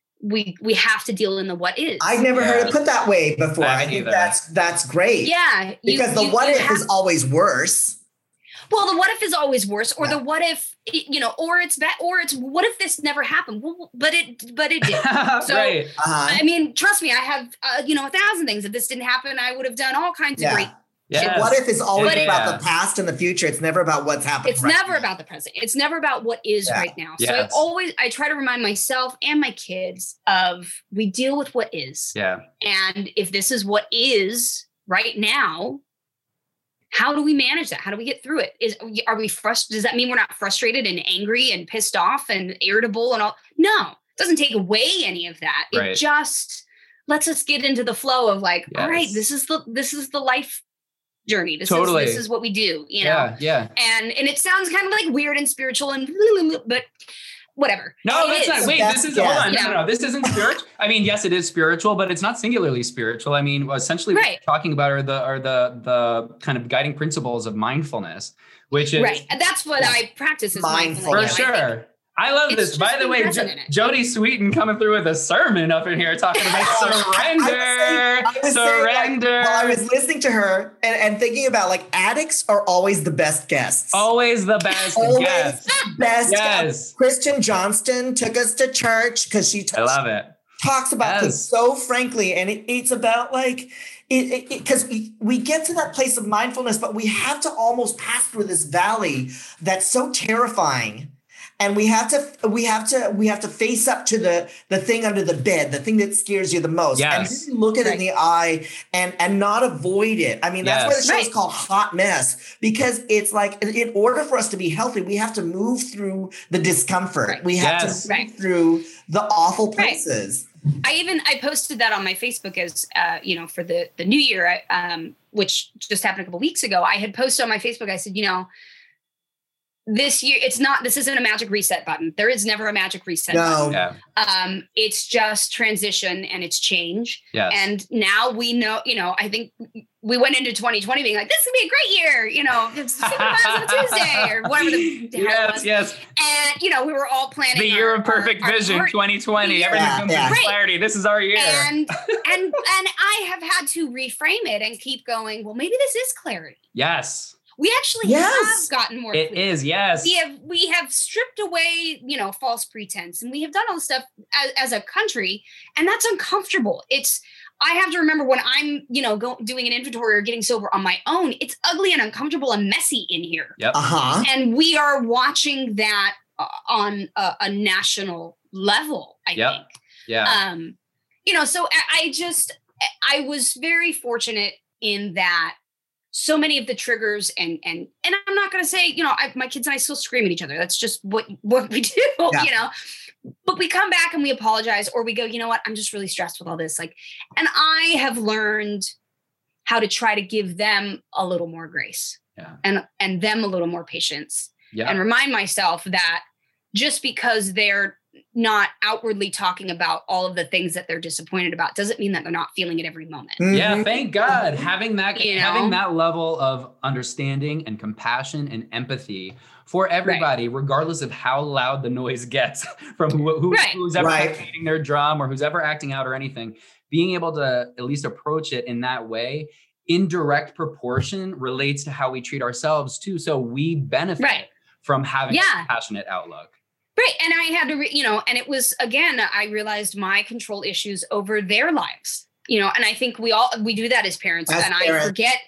Speaker 5: We we have to deal in the what is.
Speaker 1: I've never
Speaker 2: yeah.
Speaker 1: heard it put that way before. I, I think either. that's that's great.
Speaker 5: Yeah. You,
Speaker 1: because the
Speaker 5: you,
Speaker 1: what
Speaker 5: you
Speaker 1: if
Speaker 5: have,
Speaker 1: is always worse.
Speaker 5: Well, the what if is always worse, or
Speaker 1: yeah.
Speaker 5: the what if, you know, or it's bad, or it's what if this never happened? Well, but it but it did. So
Speaker 2: right.
Speaker 1: uh-huh.
Speaker 5: I mean, trust me, I have uh, you know, a thousand things. If this didn't happen, I would have done all kinds
Speaker 1: yeah.
Speaker 5: of great
Speaker 2: Yes.
Speaker 1: What if it's always
Speaker 2: Yeah.
Speaker 1: about the past and the future? It's never about what's happening.
Speaker 5: It's
Speaker 1: right
Speaker 5: never
Speaker 1: now.
Speaker 5: about the present. It's never about what is
Speaker 1: Yeah.
Speaker 5: right now. So I
Speaker 2: Yes.
Speaker 5: always, I try to remind myself and my kids of we deal with what is.
Speaker 2: Yeah.
Speaker 5: And if this is what is right now, how do we manage that? How do we get through it? Is are we frustrated? Does that mean we're not frustrated and angry and pissed off and irritable and all? No, it doesn't take away any of that. It
Speaker 2: Right.
Speaker 5: just lets us get into the flow of like, all right,
Speaker 2: Yes.
Speaker 5: this is the this is the life journey. This
Speaker 2: Totally.
Speaker 5: is this is what we do, you know.
Speaker 2: Yeah. Yeah.
Speaker 5: And and it sounds kind of like weird and spiritual and but whatever.
Speaker 2: No,
Speaker 5: It
Speaker 2: that's
Speaker 5: is.
Speaker 2: not. Wait,
Speaker 1: That's-
Speaker 2: this is
Speaker 1: yeah.
Speaker 2: hold on. No,
Speaker 5: Yeah.
Speaker 2: no, no. This isn't spiritual. I mean, yes, it is spiritual, but it's not singularly spiritual. I mean, essentially, what
Speaker 5: Right.
Speaker 2: we're talking about are the are the the kind of guiding principles of mindfulness, which is
Speaker 5: Right. And that's what I practice is
Speaker 1: Mindful.
Speaker 5: mindfulness.
Speaker 2: for
Speaker 5: you know, I think.
Speaker 2: sure. I love
Speaker 5: It's
Speaker 2: this.
Speaker 5: just
Speaker 2: By the
Speaker 5: being
Speaker 2: way,
Speaker 5: present
Speaker 2: Jo-
Speaker 5: in it.
Speaker 2: Jody Sweeten coming through with a sermon up in here talking about surrender,
Speaker 1: I was saying, like,
Speaker 2: surrender.
Speaker 1: while I was listening to her and, and thinking about like addicts are always the best guests.
Speaker 2: Always the best
Speaker 1: Always
Speaker 2: guest.
Speaker 1: the best
Speaker 2: Yes.
Speaker 1: guests. Kristen Johnston took us to church because she t-
Speaker 2: I love it.
Speaker 1: talks about
Speaker 2: Yes.
Speaker 1: things so frankly, and it, it's about like it because we, we get to that place of mindfulness, but we have to almost pass through this valley that's so terrifying. And we have to, we have to, we have to face up to the the thing under the bed, the thing that scares you the most,
Speaker 2: Yes.
Speaker 1: and really look it
Speaker 5: Right.
Speaker 1: in the eye and and not avoid it. I mean, that's why the
Speaker 2: Yes.
Speaker 1: show is
Speaker 5: Right.
Speaker 1: called Hot Mess, because it's like in order for us to be healthy, we have to move through the discomfort.
Speaker 5: Right.
Speaker 1: We have
Speaker 2: Yes.
Speaker 1: to move
Speaker 5: Right.
Speaker 1: through the awful
Speaker 5: Right.
Speaker 1: places.
Speaker 5: I even I posted that on my Facebook as uh, you know, for the the new year, um, which just happened a couple weeks ago. I had posted on my Facebook. I said, you know, this year it's not. This isn't a magic reset button. There is never a magic reset.
Speaker 1: No,
Speaker 2: Yeah.
Speaker 5: button. Um, it's just transition and it's change.
Speaker 2: Yes.
Speaker 5: And now we know. You know, I think we went into twenty twenty being like, this is gonna be a great year. You know, it's sometimes on a Tuesday or whatever the the hell it
Speaker 2: yes.
Speaker 5: was.
Speaker 2: Yes.
Speaker 5: And you know, we were all planning
Speaker 2: The year
Speaker 5: our-
Speaker 2: of perfect
Speaker 5: our- our
Speaker 2: vision,
Speaker 5: part-
Speaker 2: twenty twenty.
Speaker 5: the year-
Speaker 2: Everything
Speaker 1: Yeah,
Speaker 2: comes
Speaker 1: yeah.
Speaker 2: into
Speaker 5: Right.
Speaker 2: clarity. This is our year.
Speaker 5: and and and I have had to reframe it and keep going. Well, maybe this is clarity.
Speaker 2: Yes,
Speaker 5: We actually
Speaker 1: Yes.
Speaker 5: have gotten more.
Speaker 2: it
Speaker 5: clear.
Speaker 2: is. Yes.
Speaker 5: We have we have stripped away, you know, false pretense, and we have done all this stuff as, as a country, and that's uncomfortable. It's I have to remember when I'm, you know, go, doing an inventory or getting sober on my own. It's ugly and uncomfortable and messy in here,
Speaker 2: Yep.
Speaker 1: uh huh.
Speaker 5: and we are watching that uh, on a, a national level. I
Speaker 2: Yep.
Speaker 5: think.
Speaker 2: Yeah.
Speaker 5: Um, you know, so I, I just I was very fortunate in that so many of the triggers and and and I'm not going to say, you know, I, my kids and I still scream at each other. That's just what what we do,
Speaker 1: Yeah.
Speaker 5: you know. But we come back and we apologize, or we go, you know what, I'm just really stressed with all this. Like, and I have learned how to try to give them a little more grace,
Speaker 2: Yeah.
Speaker 5: and and them a little more patience,
Speaker 2: yeah.
Speaker 5: and remind myself that just because they're not outwardly talking about all of the things that they're disappointed about doesn't mean that they're not feeling it every moment.
Speaker 2: Yeah,
Speaker 1: Mhm.
Speaker 2: thank God. Having that
Speaker 5: You
Speaker 2: having
Speaker 5: know?
Speaker 2: that level of understanding and compassion and empathy for everybody, regardless of how loud the noise gets from who, who,
Speaker 5: Right.
Speaker 2: who's ever
Speaker 1: Right.
Speaker 2: beating their drum or who's ever acting out or anything, being able to at least approach it in that way in direct proportion relates to how we treat ourselves too. So we benefit
Speaker 5: Right.
Speaker 2: from having
Speaker 5: Yeah.
Speaker 2: a compassionate outlook.
Speaker 5: Right. And I had to, re- you know, and it was, again, I realized my control issues over their lives, you know, and I think we all, we do that as parents.
Speaker 1: As
Speaker 5: and
Speaker 1: parents.
Speaker 5: I forget,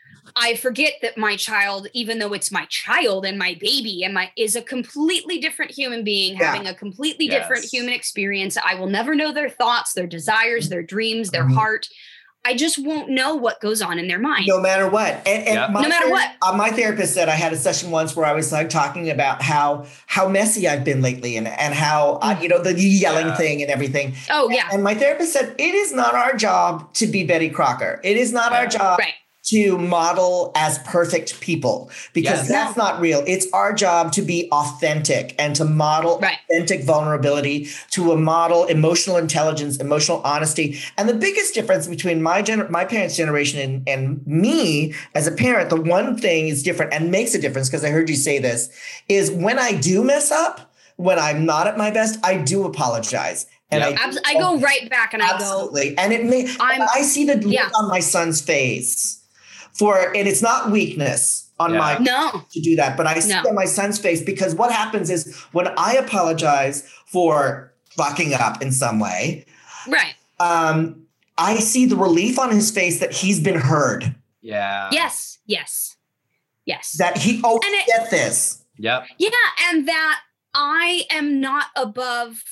Speaker 5: I forget that my child, even though it's my child and my baby and my, is a completely different human being,
Speaker 1: Yeah.
Speaker 5: having a completely
Speaker 2: Yes.
Speaker 5: different human experience. I will never know their thoughts, their desires, their dreams, their
Speaker 1: Mhm.
Speaker 5: heart. I just won't know what goes on in their mind.
Speaker 1: No matter what. And, and
Speaker 2: Yeah.
Speaker 1: my
Speaker 5: No matter
Speaker 1: ther-
Speaker 5: what.
Speaker 1: Uh, my therapist said I had a session once where I was like talking about how how messy I've been lately and and how uh, you know the yelling
Speaker 2: Yeah.
Speaker 1: thing and everything.
Speaker 5: Oh, yeah.
Speaker 1: And my therapist said it is not our job to be Betty Crocker. It is not our
Speaker 2: Yeah.
Speaker 1: job
Speaker 5: Right.
Speaker 1: to model as perfect people because
Speaker 2: Yes.
Speaker 1: that's not real. It's our job to be authentic and to model
Speaker 5: Right.
Speaker 1: authentic vulnerability, to a model emotional intelligence, emotional honesty. And the biggest difference between my gener- my parents' generation and, and me as a parent, the one thing is different and makes a difference, because I heard you say this, is when I do mess up, when I'm not at my best, I do apologize. And
Speaker 2: Yeah.
Speaker 1: I,
Speaker 5: Abs- I go right back and I go,
Speaker 1: absolutely. And it may
Speaker 5: I'm-
Speaker 1: I see the look
Speaker 5: Yeah.
Speaker 1: on my son's face for, and it's not weakness on
Speaker 2: Yeah.
Speaker 1: my
Speaker 5: no,
Speaker 1: to do that, but I see
Speaker 5: No.
Speaker 1: on my son's face, because what happens is when I apologize for fucking up in some way,
Speaker 5: right.
Speaker 1: um, I see the relief on his face that he's been heard.
Speaker 2: Yeah.
Speaker 5: Yes, yes, yes.
Speaker 1: That he, oh,
Speaker 5: And it-
Speaker 1: get this.
Speaker 2: Yep.
Speaker 5: Yeah, and that I am not above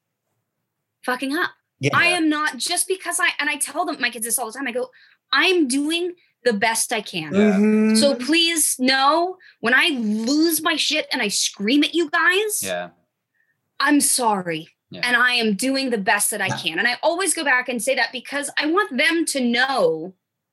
Speaker 5: fucking up.
Speaker 1: Yeah.
Speaker 5: I am not, just because I, and I tell them, my kids this all the time, I go, I'm doing the best I can.
Speaker 2: Yeah.
Speaker 1: Mhm.
Speaker 5: So please know, when I lose my shit and I scream at you guys,
Speaker 2: Yeah.
Speaker 5: I'm sorry.
Speaker 2: Yeah.
Speaker 5: And I am doing the best that I
Speaker 1: Yeah.
Speaker 5: can. And I always go back and say that because I want them to know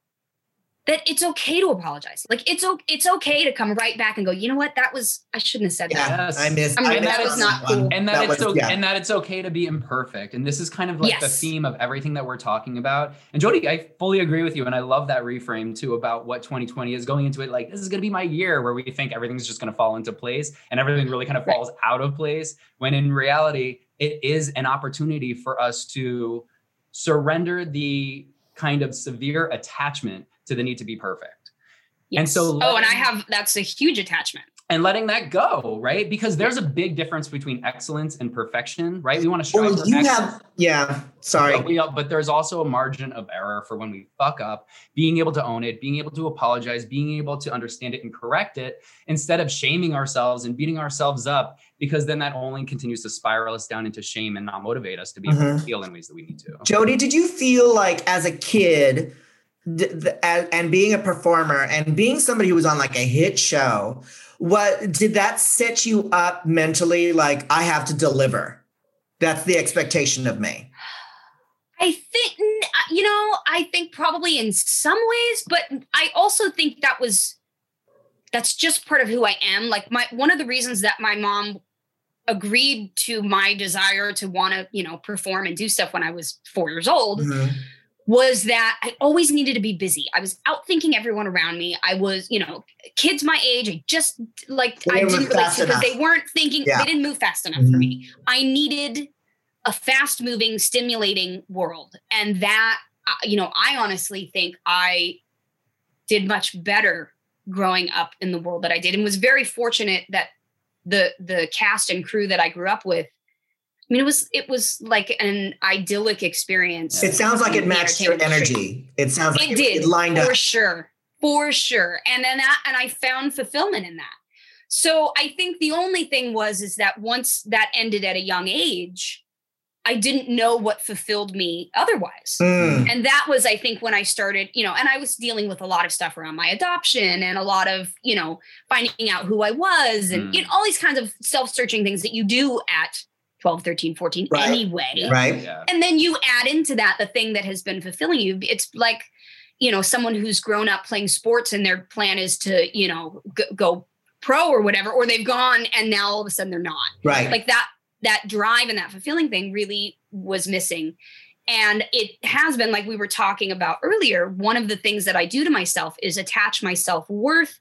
Speaker 5: that it's okay to apologize. Like it's okay, it's okay to come right back and go, you know what? That was, I shouldn't have said
Speaker 1: Yeah,
Speaker 5: that.
Speaker 2: Yes.
Speaker 1: I missed.
Speaker 5: I mean,
Speaker 1: I
Speaker 2: that
Speaker 1: missed
Speaker 2: was
Speaker 1: on
Speaker 5: not
Speaker 1: that one.
Speaker 5: cool.
Speaker 2: And that,
Speaker 1: That
Speaker 2: it's
Speaker 1: was-
Speaker 2: okay,
Speaker 1: yeah.
Speaker 2: and that it's okay to be imperfect. And this is kind of like the
Speaker 5: Yes.
Speaker 2: theme of everything that we're talking about. And Jody, I fully agree with you. And I love that reframe too about what twenty twenty is going into it. Like, this is going to be my year where we think everything's just going to fall into place and everything really kind of falls out of place. When in reality, it is an opportunity for us to surrender the kind of severe attachment to the need to be perfect.
Speaker 5: Yes.
Speaker 2: And so
Speaker 5: oh, and I
Speaker 2: letting-
Speaker 5: have, that's a huge attachment.
Speaker 2: and letting that go, right? Because there's a big difference between excellence and perfection, right? We want to strive
Speaker 1: Well,
Speaker 2: for
Speaker 1: you
Speaker 2: excellence.
Speaker 1: have, yeah, sorry.
Speaker 2: But, we, but there's also a margin of error for when we fuck up, being able to own it, being able to apologize, being able to understand it and correct it, instead of shaming ourselves and beating ourselves up, because then that only continues to spiral us down into shame and not motivate us to be able
Speaker 1: Mhm.
Speaker 2: to feel in ways that we need to.
Speaker 1: Jody, did you feel like as a kid, th- th- and, and being a performer and being somebody who was on like a hit show, what did that set you up mentally? Like, I have to deliver. That's the expectation of me.
Speaker 5: I think, you know, I think probably in some ways, but I also think that was, that's just part of who I am. Like my, one of the reasons that my mom agreed to my desire to want to, you know, perform and do stuff when I was four years old
Speaker 1: Mhm.
Speaker 5: was that I always needed to be busy. I was outthinking everyone around me. I was, you know, kids my age, I just like,
Speaker 1: They
Speaker 5: I
Speaker 1: didn't
Speaker 5: didn't
Speaker 1: move
Speaker 5: relate
Speaker 1: fast
Speaker 5: to because
Speaker 1: enough.
Speaker 5: they weren't thinking,
Speaker 1: Yeah.
Speaker 5: they didn't move fast enough for me. I needed a fast moving, stimulating world. And that, uh, you know, I honestly think I did much better growing up in the world that I did, and was very fortunate that the, the cast and crew that I grew up with, I mean, it was, it was like an idyllic experience.
Speaker 1: It sounds like it
Speaker 5: in the
Speaker 1: matched your
Speaker 5: entertainment industry.
Speaker 1: energy. It sounds like
Speaker 5: It did,
Speaker 1: it lined
Speaker 5: for
Speaker 1: up.
Speaker 5: sure, for sure. And then that, and I found fulfillment in that. So I think the only thing was, is that once that ended at a young age, I didn't know what fulfilled me otherwise.
Speaker 1: Mm.
Speaker 5: And that was, I think, when I started, you know, and I was dealing with a lot of stuff around my adoption and a lot of, you know, finding out who I was and
Speaker 2: Mm.
Speaker 5: you know, all these kinds of self-searching things that you do at twelve, thirteen, fourteen
Speaker 1: Right.
Speaker 5: anyway.
Speaker 1: Right.
Speaker 2: Yeah.
Speaker 5: And then you add into that the thing that has been fulfilling you. It's like, you know, someone who's grown up playing sports and their plan is to, you know, go, go pro or whatever, or they've gone and now all of a sudden they're not.
Speaker 1: Right.
Speaker 5: Like that, that drive and that fulfilling thing really was missing. And it has been, like we were talking about earlier, one of the things that I do to myself is attach my self-worth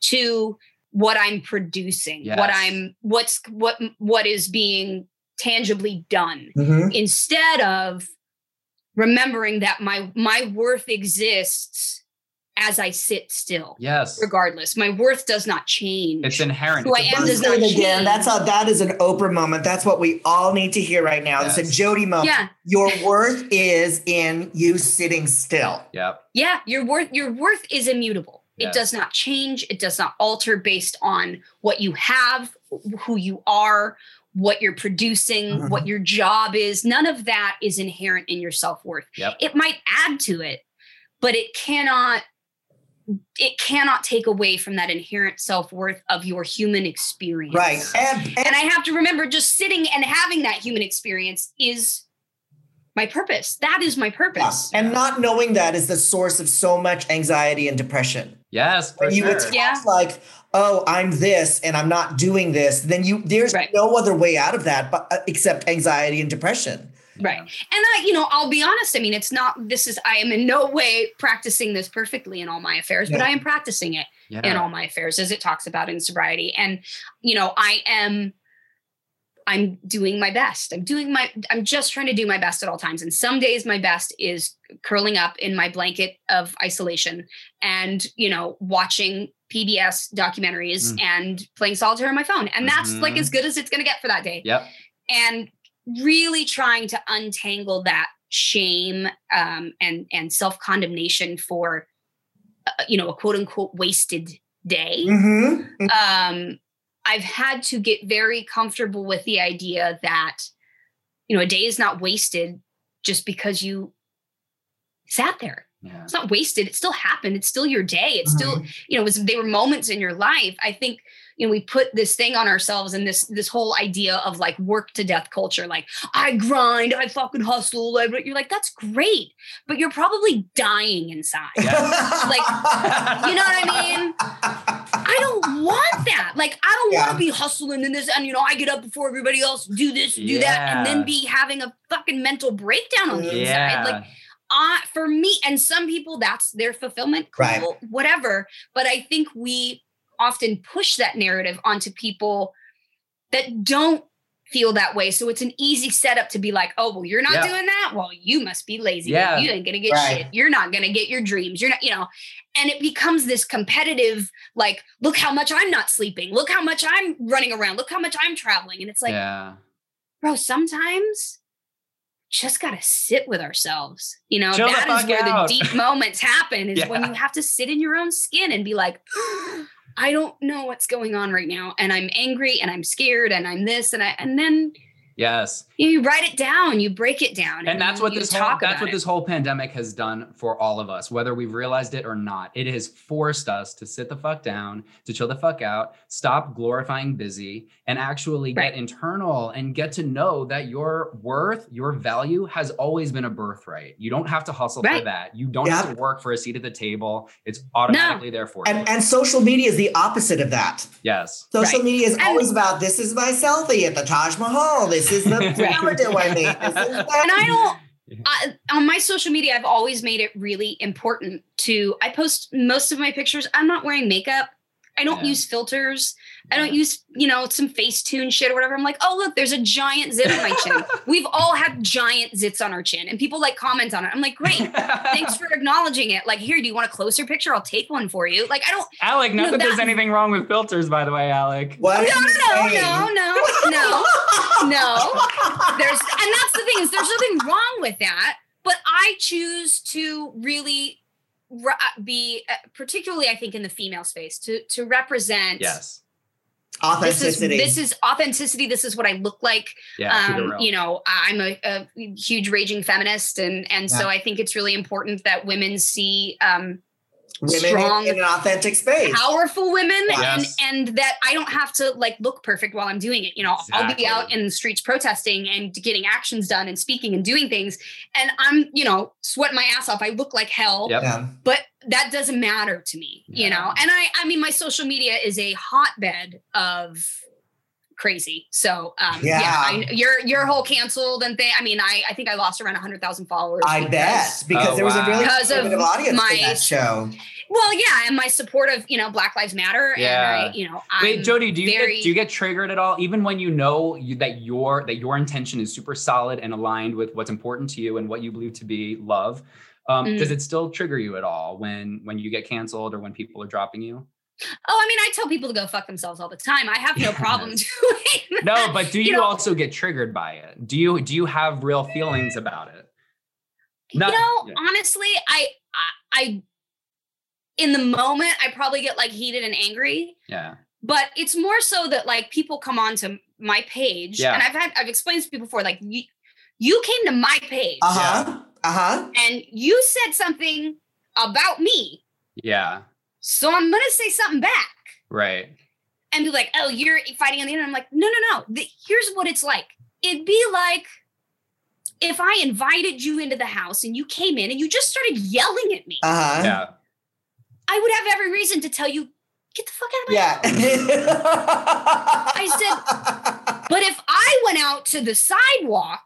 Speaker 5: to what I'm producing,
Speaker 2: Yes.
Speaker 5: what I'm, what's, what, what is being tangibly done,
Speaker 1: Mhm.
Speaker 5: instead of remembering that my, my worth exists as I sit still.
Speaker 2: Yes.
Speaker 5: Regardless, my worth does not change.
Speaker 2: It's inherent.
Speaker 5: Who
Speaker 2: It's
Speaker 5: I
Speaker 2: a
Speaker 5: am
Speaker 1: Let's
Speaker 5: does
Speaker 1: say
Speaker 5: not
Speaker 1: it again.
Speaker 5: change.
Speaker 1: That's how that is an Oprah moment. That's what we all need to hear right now. It's a
Speaker 2: Yes.
Speaker 1: Jody moment.
Speaker 5: Yeah.
Speaker 1: Your worth is in you sitting still.
Speaker 2: Yep.
Speaker 5: Yeah, your worth your worth is immutable. It
Speaker 2: Yes.
Speaker 5: does not change. It does not alter based on what you have, who you are, what you're producing,
Speaker 1: Mhm.
Speaker 5: what your job is. None of that is inherent in your self-worth.
Speaker 2: Yep.
Speaker 5: It might add to it, but it cannot it cannot take away from that inherent self-worth of your human experience.
Speaker 1: Right. And, and,
Speaker 5: And I have to remember, just sitting and having that human experience is my purpose. That is my
Speaker 1: yeah.
Speaker 5: purpose.
Speaker 1: and not knowing that is the source of so much anxiety and depression.
Speaker 2: Yes. For
Speaker 1: When you
Speaker 2: sure.
Speaker 1: attach
Speaker 5: Yeah.
Speaker 1: like, oh, I'm this and I'm not doing this, then you there's
Speaker 5: Right.
Speaker 1: no other way out of that but uh, except anxiety and depression.
Speaker 5: Right. And I, you know, I'll be honest. I mean, it's not, this is, I am in no way practicing this perfectly in all my affairs, but
Speaker 1: Yeah.
Speaker 5: I am practicing it
Speaker 2: Yeah.
Speaker 5: in all my affairs, as it talks about in sobriety. And, you know, I am, I'm doing my best. I'm doing my, I'm just trying to do my best at all times. And some days my best is curling up in my blanket of isolation and, you know, watching P B S documentaries
Speaker 2: Mm.
Speaker 5: and playing solitaire on my phone. And that's
Speaker 2: Mhm.
Speaker 5: like as good as it's going to get for that day.
Speaker 2: Yep.
Speaker 5: And really trying to untangle that shame um, and and self-condemnation for uh, you know, a quote unquote wasted day.
Speaker 1: Mm-hmm.
Speaker 5: Um, I've had to get very comfortable with the idea that, you know, a day is not wasted just because you sat there.
Speaker 2: Yeah.
Speaker 5: It's not wasted. It still happened. It's still your day. It's
Speaker 1: Mm-hmm.
Speaker 5: still, you know, it was, they were moments in your life. I think, you know, we put this thing on ourselves and this, this whole idea of like work to death culture. Like I grind, I fucking hustle. You're like, that's great, but you're probably dying inside.
Speaker 2: Yeah.
Speaker 5: Like, you know what I mean? I don't want that. Like, I don't
Speaker 1: Yeah.
Speaker 5: want to be hustling in this. And, you know, I get up before everybody else, do this, do that,
Speaker 2: Yeah.
Speaker 5: and then be having a fucking mental breakdown on the
Speaker 2: Yeah.
Speaker 5: inside. Like, uh, for me, and some people, that's their fulfillment, cool,
Speaker 1: Right.
Speaker 5: whatever. But I think we often push that narrative onto people that don't feel that way. So it's an easy setup to be like, oh, well, you're not
Speaker 2: Yeah.
Speaker 5: doing that. Well, you must be lazy.
Speaker 2: Yeah.
Speaker 5: You ain't going to get
Speaker 1: Right.
Speaker 5: shit. You're not going to get your dreams. You're not, you know, and it becomes this competitive, like, look how much I'm not sleeping. Look how much I'm running around. Look how much I'm traveling. And it's like,
Speaker 2: yeah.
Speaker 5: bro, sometimes just got to sit with ourselves. You know,
Speaker 2: Chill the
Speaker 5: that is
Speaker 2: fuck
Speaker 5: where
Speaker 2: out.
Speaker 5: the deep moments happen is when
Speaker 2: Yeah.
Speaker 5: you have to sit in your own skin and be like, I don't know what's going on right now. And I'm angry and I'm scared and I'm this and I, and then
Speaker 2: Yes.
Speaker 5: you write it down, you break it down.
Speaker 2: And that's
Speaker 5: you-
Speaker 2: what
Speaker 5: you
Speaker 2: this whole,
Speaker 5: talk
Speaker 2: that's
Speaker 5: about
Speaker 2: what
Speaker 5: it.
Speaker 2: this whole pandemic has done for all of us, whether we've realized it or not. It has forced us to sit the fuck down, to chill the fuck out, stop glorifying busy, and actually get
Speaker 5: Right.
Speaker 2: internal and get to know that your worth, your value has always been a birthright. You don't have to hustle for
Speaker 5: Right.
Speaker 2: that. You don't
Speaker 1: Yep.
Speaker 2: have to work for a seat at the table. It's automatically there for you.
Speaker 1: And, and social media is the opposite of that.
Speaker 2: Yes.
Speaker 1: Social
Speaker 5: Right.
Speaker 1: media is
Speaker 5: And-
Speaker 1: always about this is my selfie at the Taj Mahal. This is the flower do I made. This is that.
Speaker 5: And I don't, I, on my social media, I've always made it really important to, I post most of my pictures. I'm not wearing makeup. I don't
Speaker 2: Yeah.
Speaker 5: use filters. I don't use, you know, some Facetune shit or whatever. I'm like, oh, look, there's a giant zit on my chin. We've all had giant zits on our chin and people like comment on it. I'm like, great. Thanks for acknowledging it. Like, here, do you want a closer picture? I'll take one for you. Like, I don't,
Speaker 2: Alec, not
Speaker 5: No,
Speaker 2: that there's
Speaker 5: that-
Speaker 2: anything wrong with filters, by the way, Alec.
Speaker 1: What?
Speaker 5: no,
Speaker 1: are you
Speaker 5: no,
Speaker 1: saying?
Speaker 5: no, no, no, no. There's, and that's the thing is there's nothing wrong with that, but I choose to really re- be, uh, particularly I think in the female space, to to represent.
Speaker 2: Yes.
Speaker 5: This is,
Speaker 1: Authenticity.
Speaker 5: this is authenticity. This is what I look like.
Speaker 2: Yeah. keep it
Speaker 5: Um,
Speaker 2: real.
Speaker 5: you know, I'm a, a huge raging feminist, and and so
Speaker 1: Yeah.
Speaker 5: I think it's really important that women see um,
Speaker 1: women
Speaker 5: strong,
Speaker 1: in, in an authentic space.
Speaker 5: powerful women,
Speaker 2: Yes.
Speaker 5: and and that I don't have to like look perfect while I'm doing it. You know, I'll be
Speaker 2: Exactly.
Speaker 5: out in the streets protesting and getting actions done and speaking and doing things, and I'm you know sweating my ass off. I look like hell,
Speaker 2: Yep.
Speaker 1: Yeah.
Speaker 5: but that doesn't matter to me. You
Speaker 2: Yeah.
Speaker 5: know, and I I mean my social media is a hotbed of crazy. So um, yeah,
Speaker 1: Yeah.
Speaker 5: I, your your whole canceled and thing. I mean, I I think I lost around a hundred thousand followers.
Speaker 1: I
Speaker 5: because-
Speaker 1: bet because
Speaker 2: Oh,
Speaker 1: there was a
Speaker 2: wow.
Speaker 1: really
Speaker 5: Because of
Speaker 1: conservative audience
Speaker 5: my-
Speaker 1: to that show.
Speaker 5: Well, yeah, and my support of you know Black Lives Matter.
Speaker 2: Yeah.
Speaker 5: And I, you know, I'm
Speaker 2: Wait, Jody, do you
Speaker 5: very,
Speaker 2: get, do you get triggered at all, even when you know you, that your that your intention is super solid and aligned with what's important to you and what you believe to be love? Um,
Speaker 5: Mm.
Speaker 2: Does it still trigger you at all when when you get canceled or when people are dropping you?
Speaker 5: Oh, I mean, I tell people to go fuck themselves all the time. I have no
Speaker 2: Yes.
Speaker 5: problem doing.
Speaker 2: No,
Speaker 5: that.
Speaker 2: but do you,
Speaker 5: You know-
Speaker 2: also get triggered by it? Do you do you have real feelings about it? Not-
Speaker 5: you know,
Speaker 2: yeah.
Speaker 5: honestly, I, I, I, in the moment, I probably get like heated and angry.
Speaker 2: Yeah.
Speaker 5: But it's more so that like people come onto my page,
Speaker 2: Yeah.
Speaker 5: and I've had I've explained to people before, like you, you came to my page
Speaker 1: Uh huh. Uh huh.
Speaker 5: and you said something about me,
Speaker 2: Yeah.
Speaker 5: so I'm gonna say something back.
Speaker 2: Right.
Speaker 5: And be like, oh, you're fighting on the internet. I'm like, no, no, no. The, here's what it's like. It'd be like if I invited you into the house and you came in and you just started yelling at me.
Speaker 1: Uh huh.
Speaker 2: Yeah.
Speaker 5: I would have every reason to tell you, get the fuck out of my house.
Speaker 1: Yeah.
Speaker 5: I said, but if I went out to the sidewalk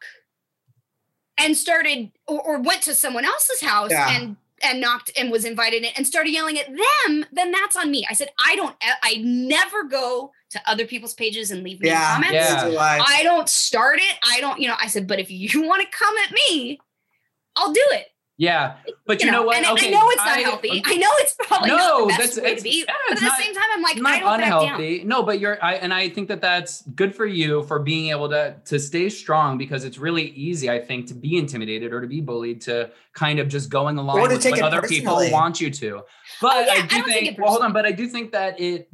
Speaker 5: and started or, or went to someone else's house
Speaker 1: Yeah.
Speaker 5: and and knocked and was invited in and started yelling at them, then that's on me. I said, I don't, I never go to other people's pages and leave me
Speaker 1: Yeah.
Speaker 5: comments.
Speaker 2: Yeah.
Speaker 1: So do I.
Speaker 5: I don't start it. I don't, you know, I said, but if you want to come at me, I'll do it.
Speaker 2: Yeah, but you, you know, know what?
Speaker 5: And
Speaker 2: okay,
Speaker 5: I know it's not
Speaker 2: I,
Speaker 5: healthy. I know it's probably
Speaker 2: no,
Speaker 5: not the best
Speaker 2: that's,
Speaker 5: way
Speaker 2: it's,
Speaker 5: to be.
Speaker 2: yeah,
Speaker 5: but at the
Speaker 2: not,
Speaker 5: same time, I'm like,
Speaker 2: not
Speaker 5: I don't
Speaker 2: unhealthy.
Speaker 5: back down.
Speaker 2: No, but you're, I, and I think that that's good for you for being able to to stay strong, because it's really easy, I think, to be intimidated or to be bullied, to kind of just going along with what other people want you to. But
Speaker 5: oh, yeah,
Speaker 2: I do
Speaker 5: I
Speaker 2: think,
Speaker 5: think
Speaker 2: well, hold on, but I do think that it,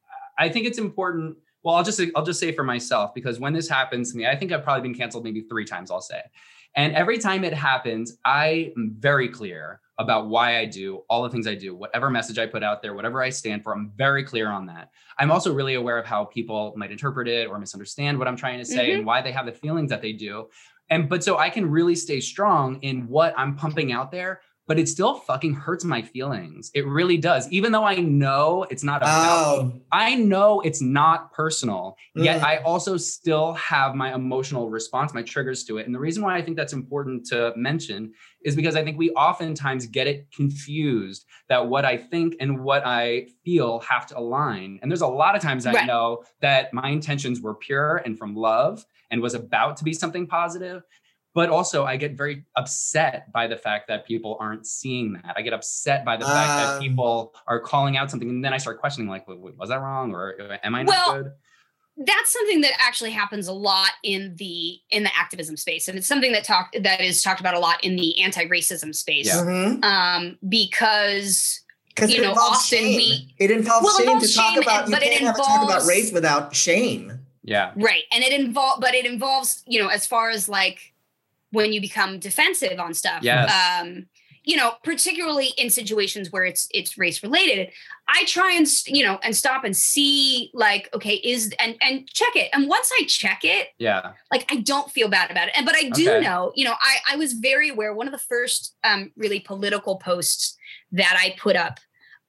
Speaker 2: I think it's important. Well, I'll just, I'll just say for myself, because when this happens to me, I think I've probably been canceled maybe three times, I'll say. And every time it happens, I am very clear about why I do all the things I do, whatever message I put out there, whatever I stand for, I'm very clear on that. I'm also really aware of how people might interpret it or misunderstand what I'm trying to say mm-hmm. and why they have the feelings that they do. And, but so I can really stay strong in what I'm pumping out there, but it still fucking hurts my feelings. It really does. Even though I know it's not about
Speaker 1: oh.
Speaker 2: me, I know it's not personal,
Speaker 1: mm.
Speaker 2: yet I also still have my emotional response, my triggers to it. And the reason why I think that's important to mention is because I think we oftentimes get it confused that what I think and what I feel have to align. And there's a lot of times I
Speaker 5: right.
Speaker 2: know that my intentions were pure and from love and was about to be something positive. But also I get very upset by the fact that people aren't seeing that. I get upset by the um, fact that people are calling out something. And then I start questioning, like, wait, was that wrong? Or am I not
Speaker 5: well,
Speaker 2: good?
Speaker 5: That's something that actually happens a lot in the in the activism space. And it's something that talk that is talked about a lot in the anti-racism space.
Speaker 2: Yeah.
Speaker 1: Mm-hmm.
Speaker 5: Um, because
Speaker 1: Because
Speaker 5: you
Speaker 1: it
Speaker 5: know,
Speaker 1: involves
Speaker 5: often
Speaker 1: shame.
Speaker 5: we
Speaker 1: it involves
Speaker 5: well,
Speaker 1: shame
Speaker 5: involves
Speaker 1: to talk
Speaker 5: shame
Speaker 1: about.
Speaker 5: and,
Speaker 1: You
Speaker 5: but
Speaker 1: can't
Speaker 5: it
Speaker 1: have
Speaker 5: involves,
Speaker 1: to talk about race without shame.
Speaker 2: Yeah.
Speaker 5: Right. And it involves, but it involves, you know, as far as like when you become defensive on stuff,
Speaker 2: yes.
Speaker 5: um, you know, particularly in situations where it's it's race related, I try and, you know, and stop and see like, okay, is and and check it. And once I check it,
Speaker 2: yeah,
Speaker 5: like I don't feel bad about it. And but I do
Speaker 2: okay.
Speaker 5: know, you know, I, I was very aware. One of the first um, really political posts that I put up,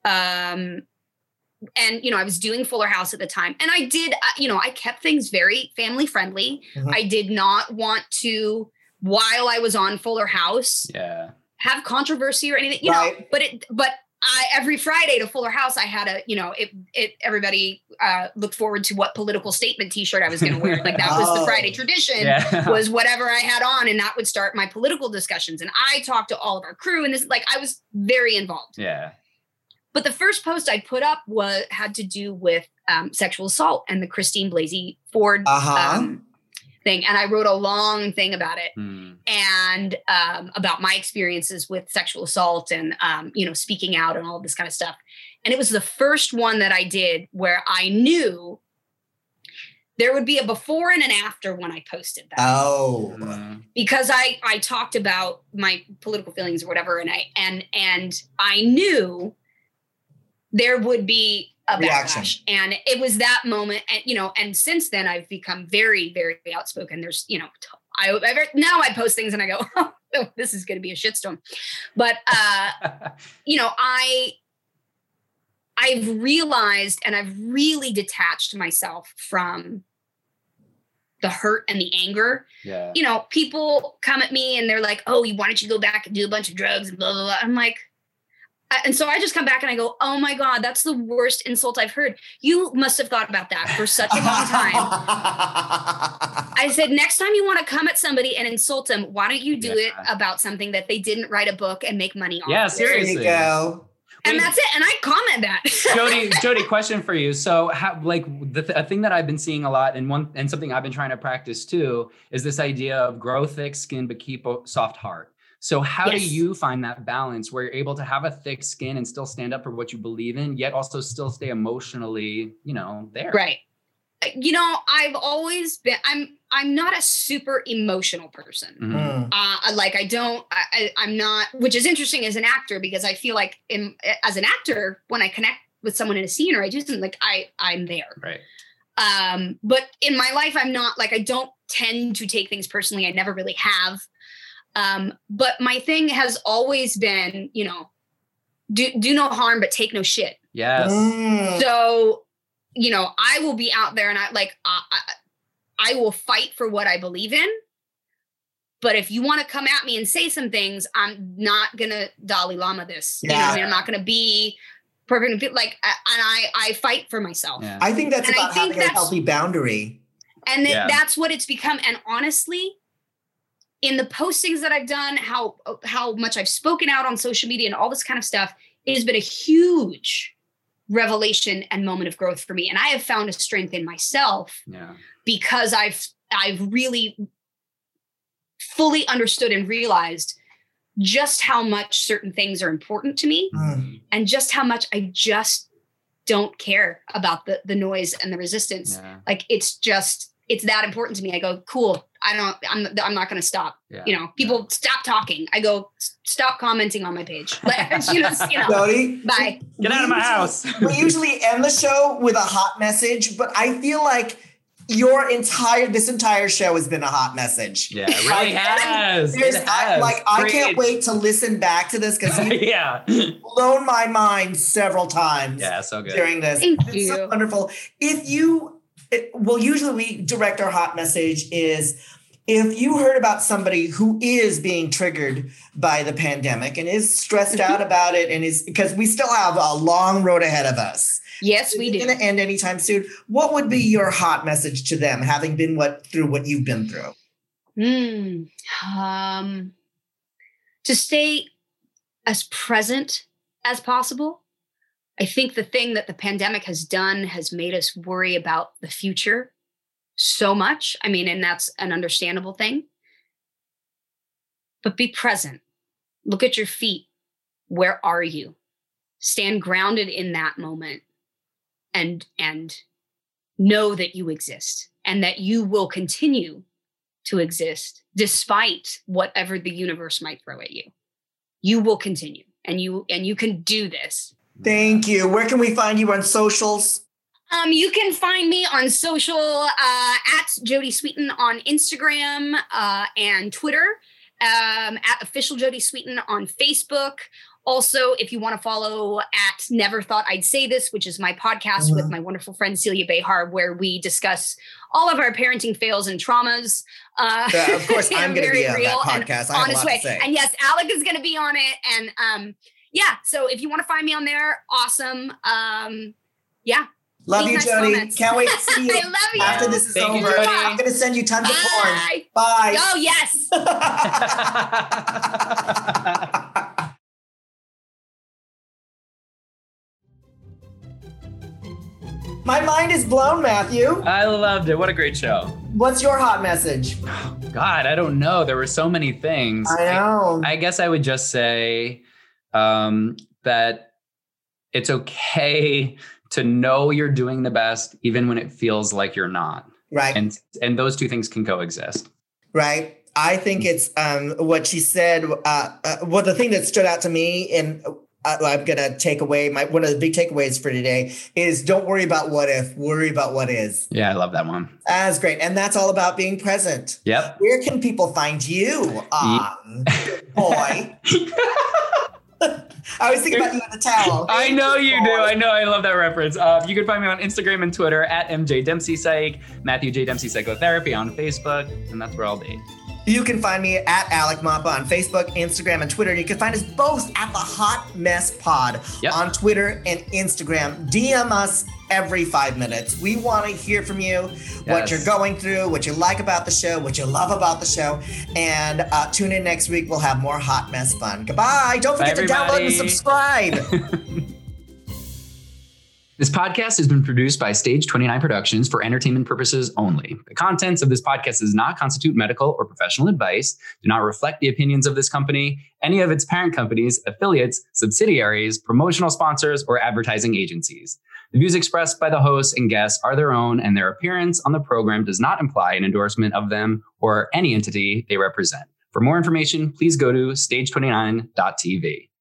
Speaker 5: um, and, you know, I was doing Fuller House at the time, and I did, uh, you know, I kept things very family friendly. Mm-hmm. I did not want to, while I was on Fuller House,
Speaker 2: yeah,
Speaker 5: have controversy or anything, you right. know, but it, but I, every Friday to Fuller House, I had a, you know, it, it, everybody uh, looked forward to what political statement t-shirt I was going to wear. Like that was
Speaker 1: oh.
Speaker 5: the Friday tradition
Speaker 2: yeah.
Speaker 5: was whatever I had on, and that would start my political discussions. And I talked to all of our crew, and this, like, I was very involved.
Speaker 2: Yeah.
Speaker 5: But the first post I put up was had to do with um, sexual assault and the Christine Blasey Ford
Speaker 1: uh-huh.
Speaker 5: um, thing. And I wrote a long thing about it
Speaker 2: mm.
Speaker 5: and um, about my experiences with sexual assault and, um, you know, speaking out and all this kind of stuff. And it was the first one that I did where I knew there would be a before and an after when I posted that.
Speaker 1: Oh,
Speaker 2: mm.
Speaker 5: because I, I talked about my political feelings or whatever. And I, and, and I knew there would be a
Speaker 1: reaction.
Speaker 5: Backlash. And it was that moment. And, you know, and since then I've become very, very outspoken. There's, you know, I, I now I post things and I go, oh, this is going to be a shitstorm. But, uh, you know, I, I've realized and I've really detached myself from the hurt and the anger.
Speaker 2: Yeah.
Speaker 5: You know, people come at me and they're like, oh, why don't you go back and do a bunch of drugs and blah, blah, blah. I'm like, and so I just come back and I go, oh my God, that's the worst insult I've heard. You must have thought about that for such a long time. I said, next time you want to come at somebody and insult them, why don't you do yeah. it about something that they didn't write a book and make money off?
Speaker 2: Yeah, seriously.
Speaker 1: There you go.
Speaker 5: And Wait, that's it. And I comment that.
Speaker 2: Jody, Jody, question for you. So how, like the th- a thing that I've been seeing a lot and one, and something I've been trying to practice too, is this idea of grow thick skin, but keep a soft heart. So how yes. do you find that balance where you're able to have a thick skin and still stand up for what you believe in, yet also still stay emotionally, you know, there?
Speaker 5: Right. You know, I've always been, I'm, I'm not a super emotional person.
Speaker 2: Mm-hmm.
Speaker 5: Uh, like I don't, I, I'm not, which is interesting as an actor, because I feel like in, as an actor, when I connect with someone in a scene or I do something, like I, I'm there.
Speaker 2: Right.
Speaker 5: Um, but in my life, I'm not like, I don't tend to take things personally. I never really have. Um, but my thing has always been, you know, do, do no harm, but take no shit.
Speaker 2: Yes.
Speaker 1: Mm.
Speaker 5: So, you know, I will be out there and I like, uh, I, I will fight for what I believe in. But if you want to come at me and say some things, I'm not going to Dalai Lama this.
Speaker 1: Yeah.
Speaker 5: You know what I mean? I'm not going to be perfect. Like, and I, I fight for myself.
Speaker 2: Yeah.
Speaker 1: I think that's
Speaker 5: and
Speaker 1: about having a healthy boundary.
Speaker 5: And th-
Speaker 2: yeah.
Speaker 5: that's what it's become. And honestly, in the postings that I've done, how how much I've spoken out on social media and all this kind of stuff, it has been a huge revelation and moment of growth for me. And I have found a strength in myself
Speaker 2: yeah.
Speaker 5: because I've I've really fully understood and realized just how much certain things are important to me mm. and just how much I just don't care about the the noise and the resistance. Yeah. Like it's just, it's that important to me. I go, cool. I don't, I'm, I'm not going to stop. Yeah. You know, people yeah. stop talking. I go, stop commenting on my page. you know, you know,
Speaker 1: Jody,
Speaker 5: bye.
Speaker 2: Get out of my house.
Speaker 1: We usually end the show with a hot message, but I feel like your entire, this entire show has been a hot message.
Speaker 2: Yeah, it really
Speaker 1: like,
Speaker 2: has.
Speaker 1: It has. I, like, I
Speaker 2: Great.
Speaker 1: can't wait to listen back to this because you've
Speaker 2: yeah.
Speaker 1: blown my mind several times.
Speaker 2: Yeah, so good.
Speaker 1: During this.
Speaker 5: Thank
Speaker 1: it's
Speaker 5: you.
Speaker 1: so wonderful. If you, it, well, usually we direct our hot message is if you heard about somebody who is being triggered by the pandemic and is stressed out about it and is, because we still have a long road ahead of us.
Speaker 5: Yes, we do.
Speaker 1: It's going to end anytime soon. What would be your hot message to them, having been what through what you've been through?
Speaker 5: Mm, um, to stay as present as possible. I think the thing that the pandemic has done has made us worry about the future so much. I mean, and that's an understandable thing. But be present. Look at your feet. Where are you? Stand grounded in that moment. And, and know that you exist and that you will continue to exist despite whatever the universe might throw at you. You will continue and you, and you can do this.
Speaker 1: Thank you. Where can we find you on socials?
Speaker 5: Um, you can find me on social uh, at Jody Sweeten on Instagram uh, and Twitter, um, at Official Jody Sweeten on Facebook. Also, if you want to follow at Never Thought I'd Say This, which is my podcast mm-hmm. with my wonderful friend Celia Behar, where we discuss all of our parenting fails and traumas. Uh,
Speaker 1: yeah, of course, I'm going to be on that podcast. I have a lot
Speaker 5: way.
Speaker 1: to say.
Speaker 5: And yes, Alec is going to be on it. And um, yeah, so if you want to find me on there, awesome. Um, yeah.
Speaker 1: Love you, nice Jody. Comments. Can't wait to see you.
Speaker 5: I love you.
Speaker 1: After this is
Speaker 2: Thank
Speaker 1: over,
Speaker 2: you,
Speaker 1: I'm going to send you tons
Speaker 5: Bye.
Speaker 1: of porn. Bye.
Speaker 5: Oh, yes.
Speaker 1: My mind is blown, Matthew.
Speaker 2: I loved it. What a great show.
Speaker 1: What's your hot message?
Speaker 2: God, I don't know. There were so many things.
Speaker 1: I know.
Speaker 2: I, I guess I would just say um, that it's okay to know you're doing the best, even when it feels like you're not.
Speaker 1: Right.
Speaker 2: And and those two things can coexist.
Speaker 1: Right. I think it's um, what she said. Uh, uh, well, the thing that stood out to me, and uh, I'm going to take away my one of the big takeaways for today is don't worry about what if, worry about what is.
Speaker 2: Yeah, I love that one.
Speaker 1: That's great. And that's all about being present.
Speaker 2: Yep.
Speaker 1: Where can people find you, um, boy? I was thinking about you in the towel.
Speaker 2: I know you do. I know. I love that reference. Uh, you can find me on Instagram and Twitter at M J Dempsey Psych, Matthew J. Dempsey Psychotherapy on Facebook, and that's where I'll be.
Speaker 1: You can find me at Alec Mappa on Facebook, Instagram, and Twitter. You can find us both at the Hot Mess Pod yep. on Twitter and Instagram. D M us every five minutes. We want to hear from you, yes. what you're going through, what you like about the show, what you love about the show. And uh, tune in next week. We'll have more Hot Mess fun. Goodbye. Don't forget
Speaker 2: Bye,
Speaker 1: to download and subscribe.
Speaker 2: This podcast has been produced by Stage twenty-nine Productions for entertainment purposes only. The contents of this podcast does not constitute medical or professional advice, do not reflect the opinions of this company, any of its parent companies, affiliates, subsidiaries, promotional sponsors, or advertising agencies. The views expressed by the hosts and guests are their own, and their appearance on the program does not imply an endorsement of them or any entity they represent. For more information, please go to stage twenty-nine dot t v.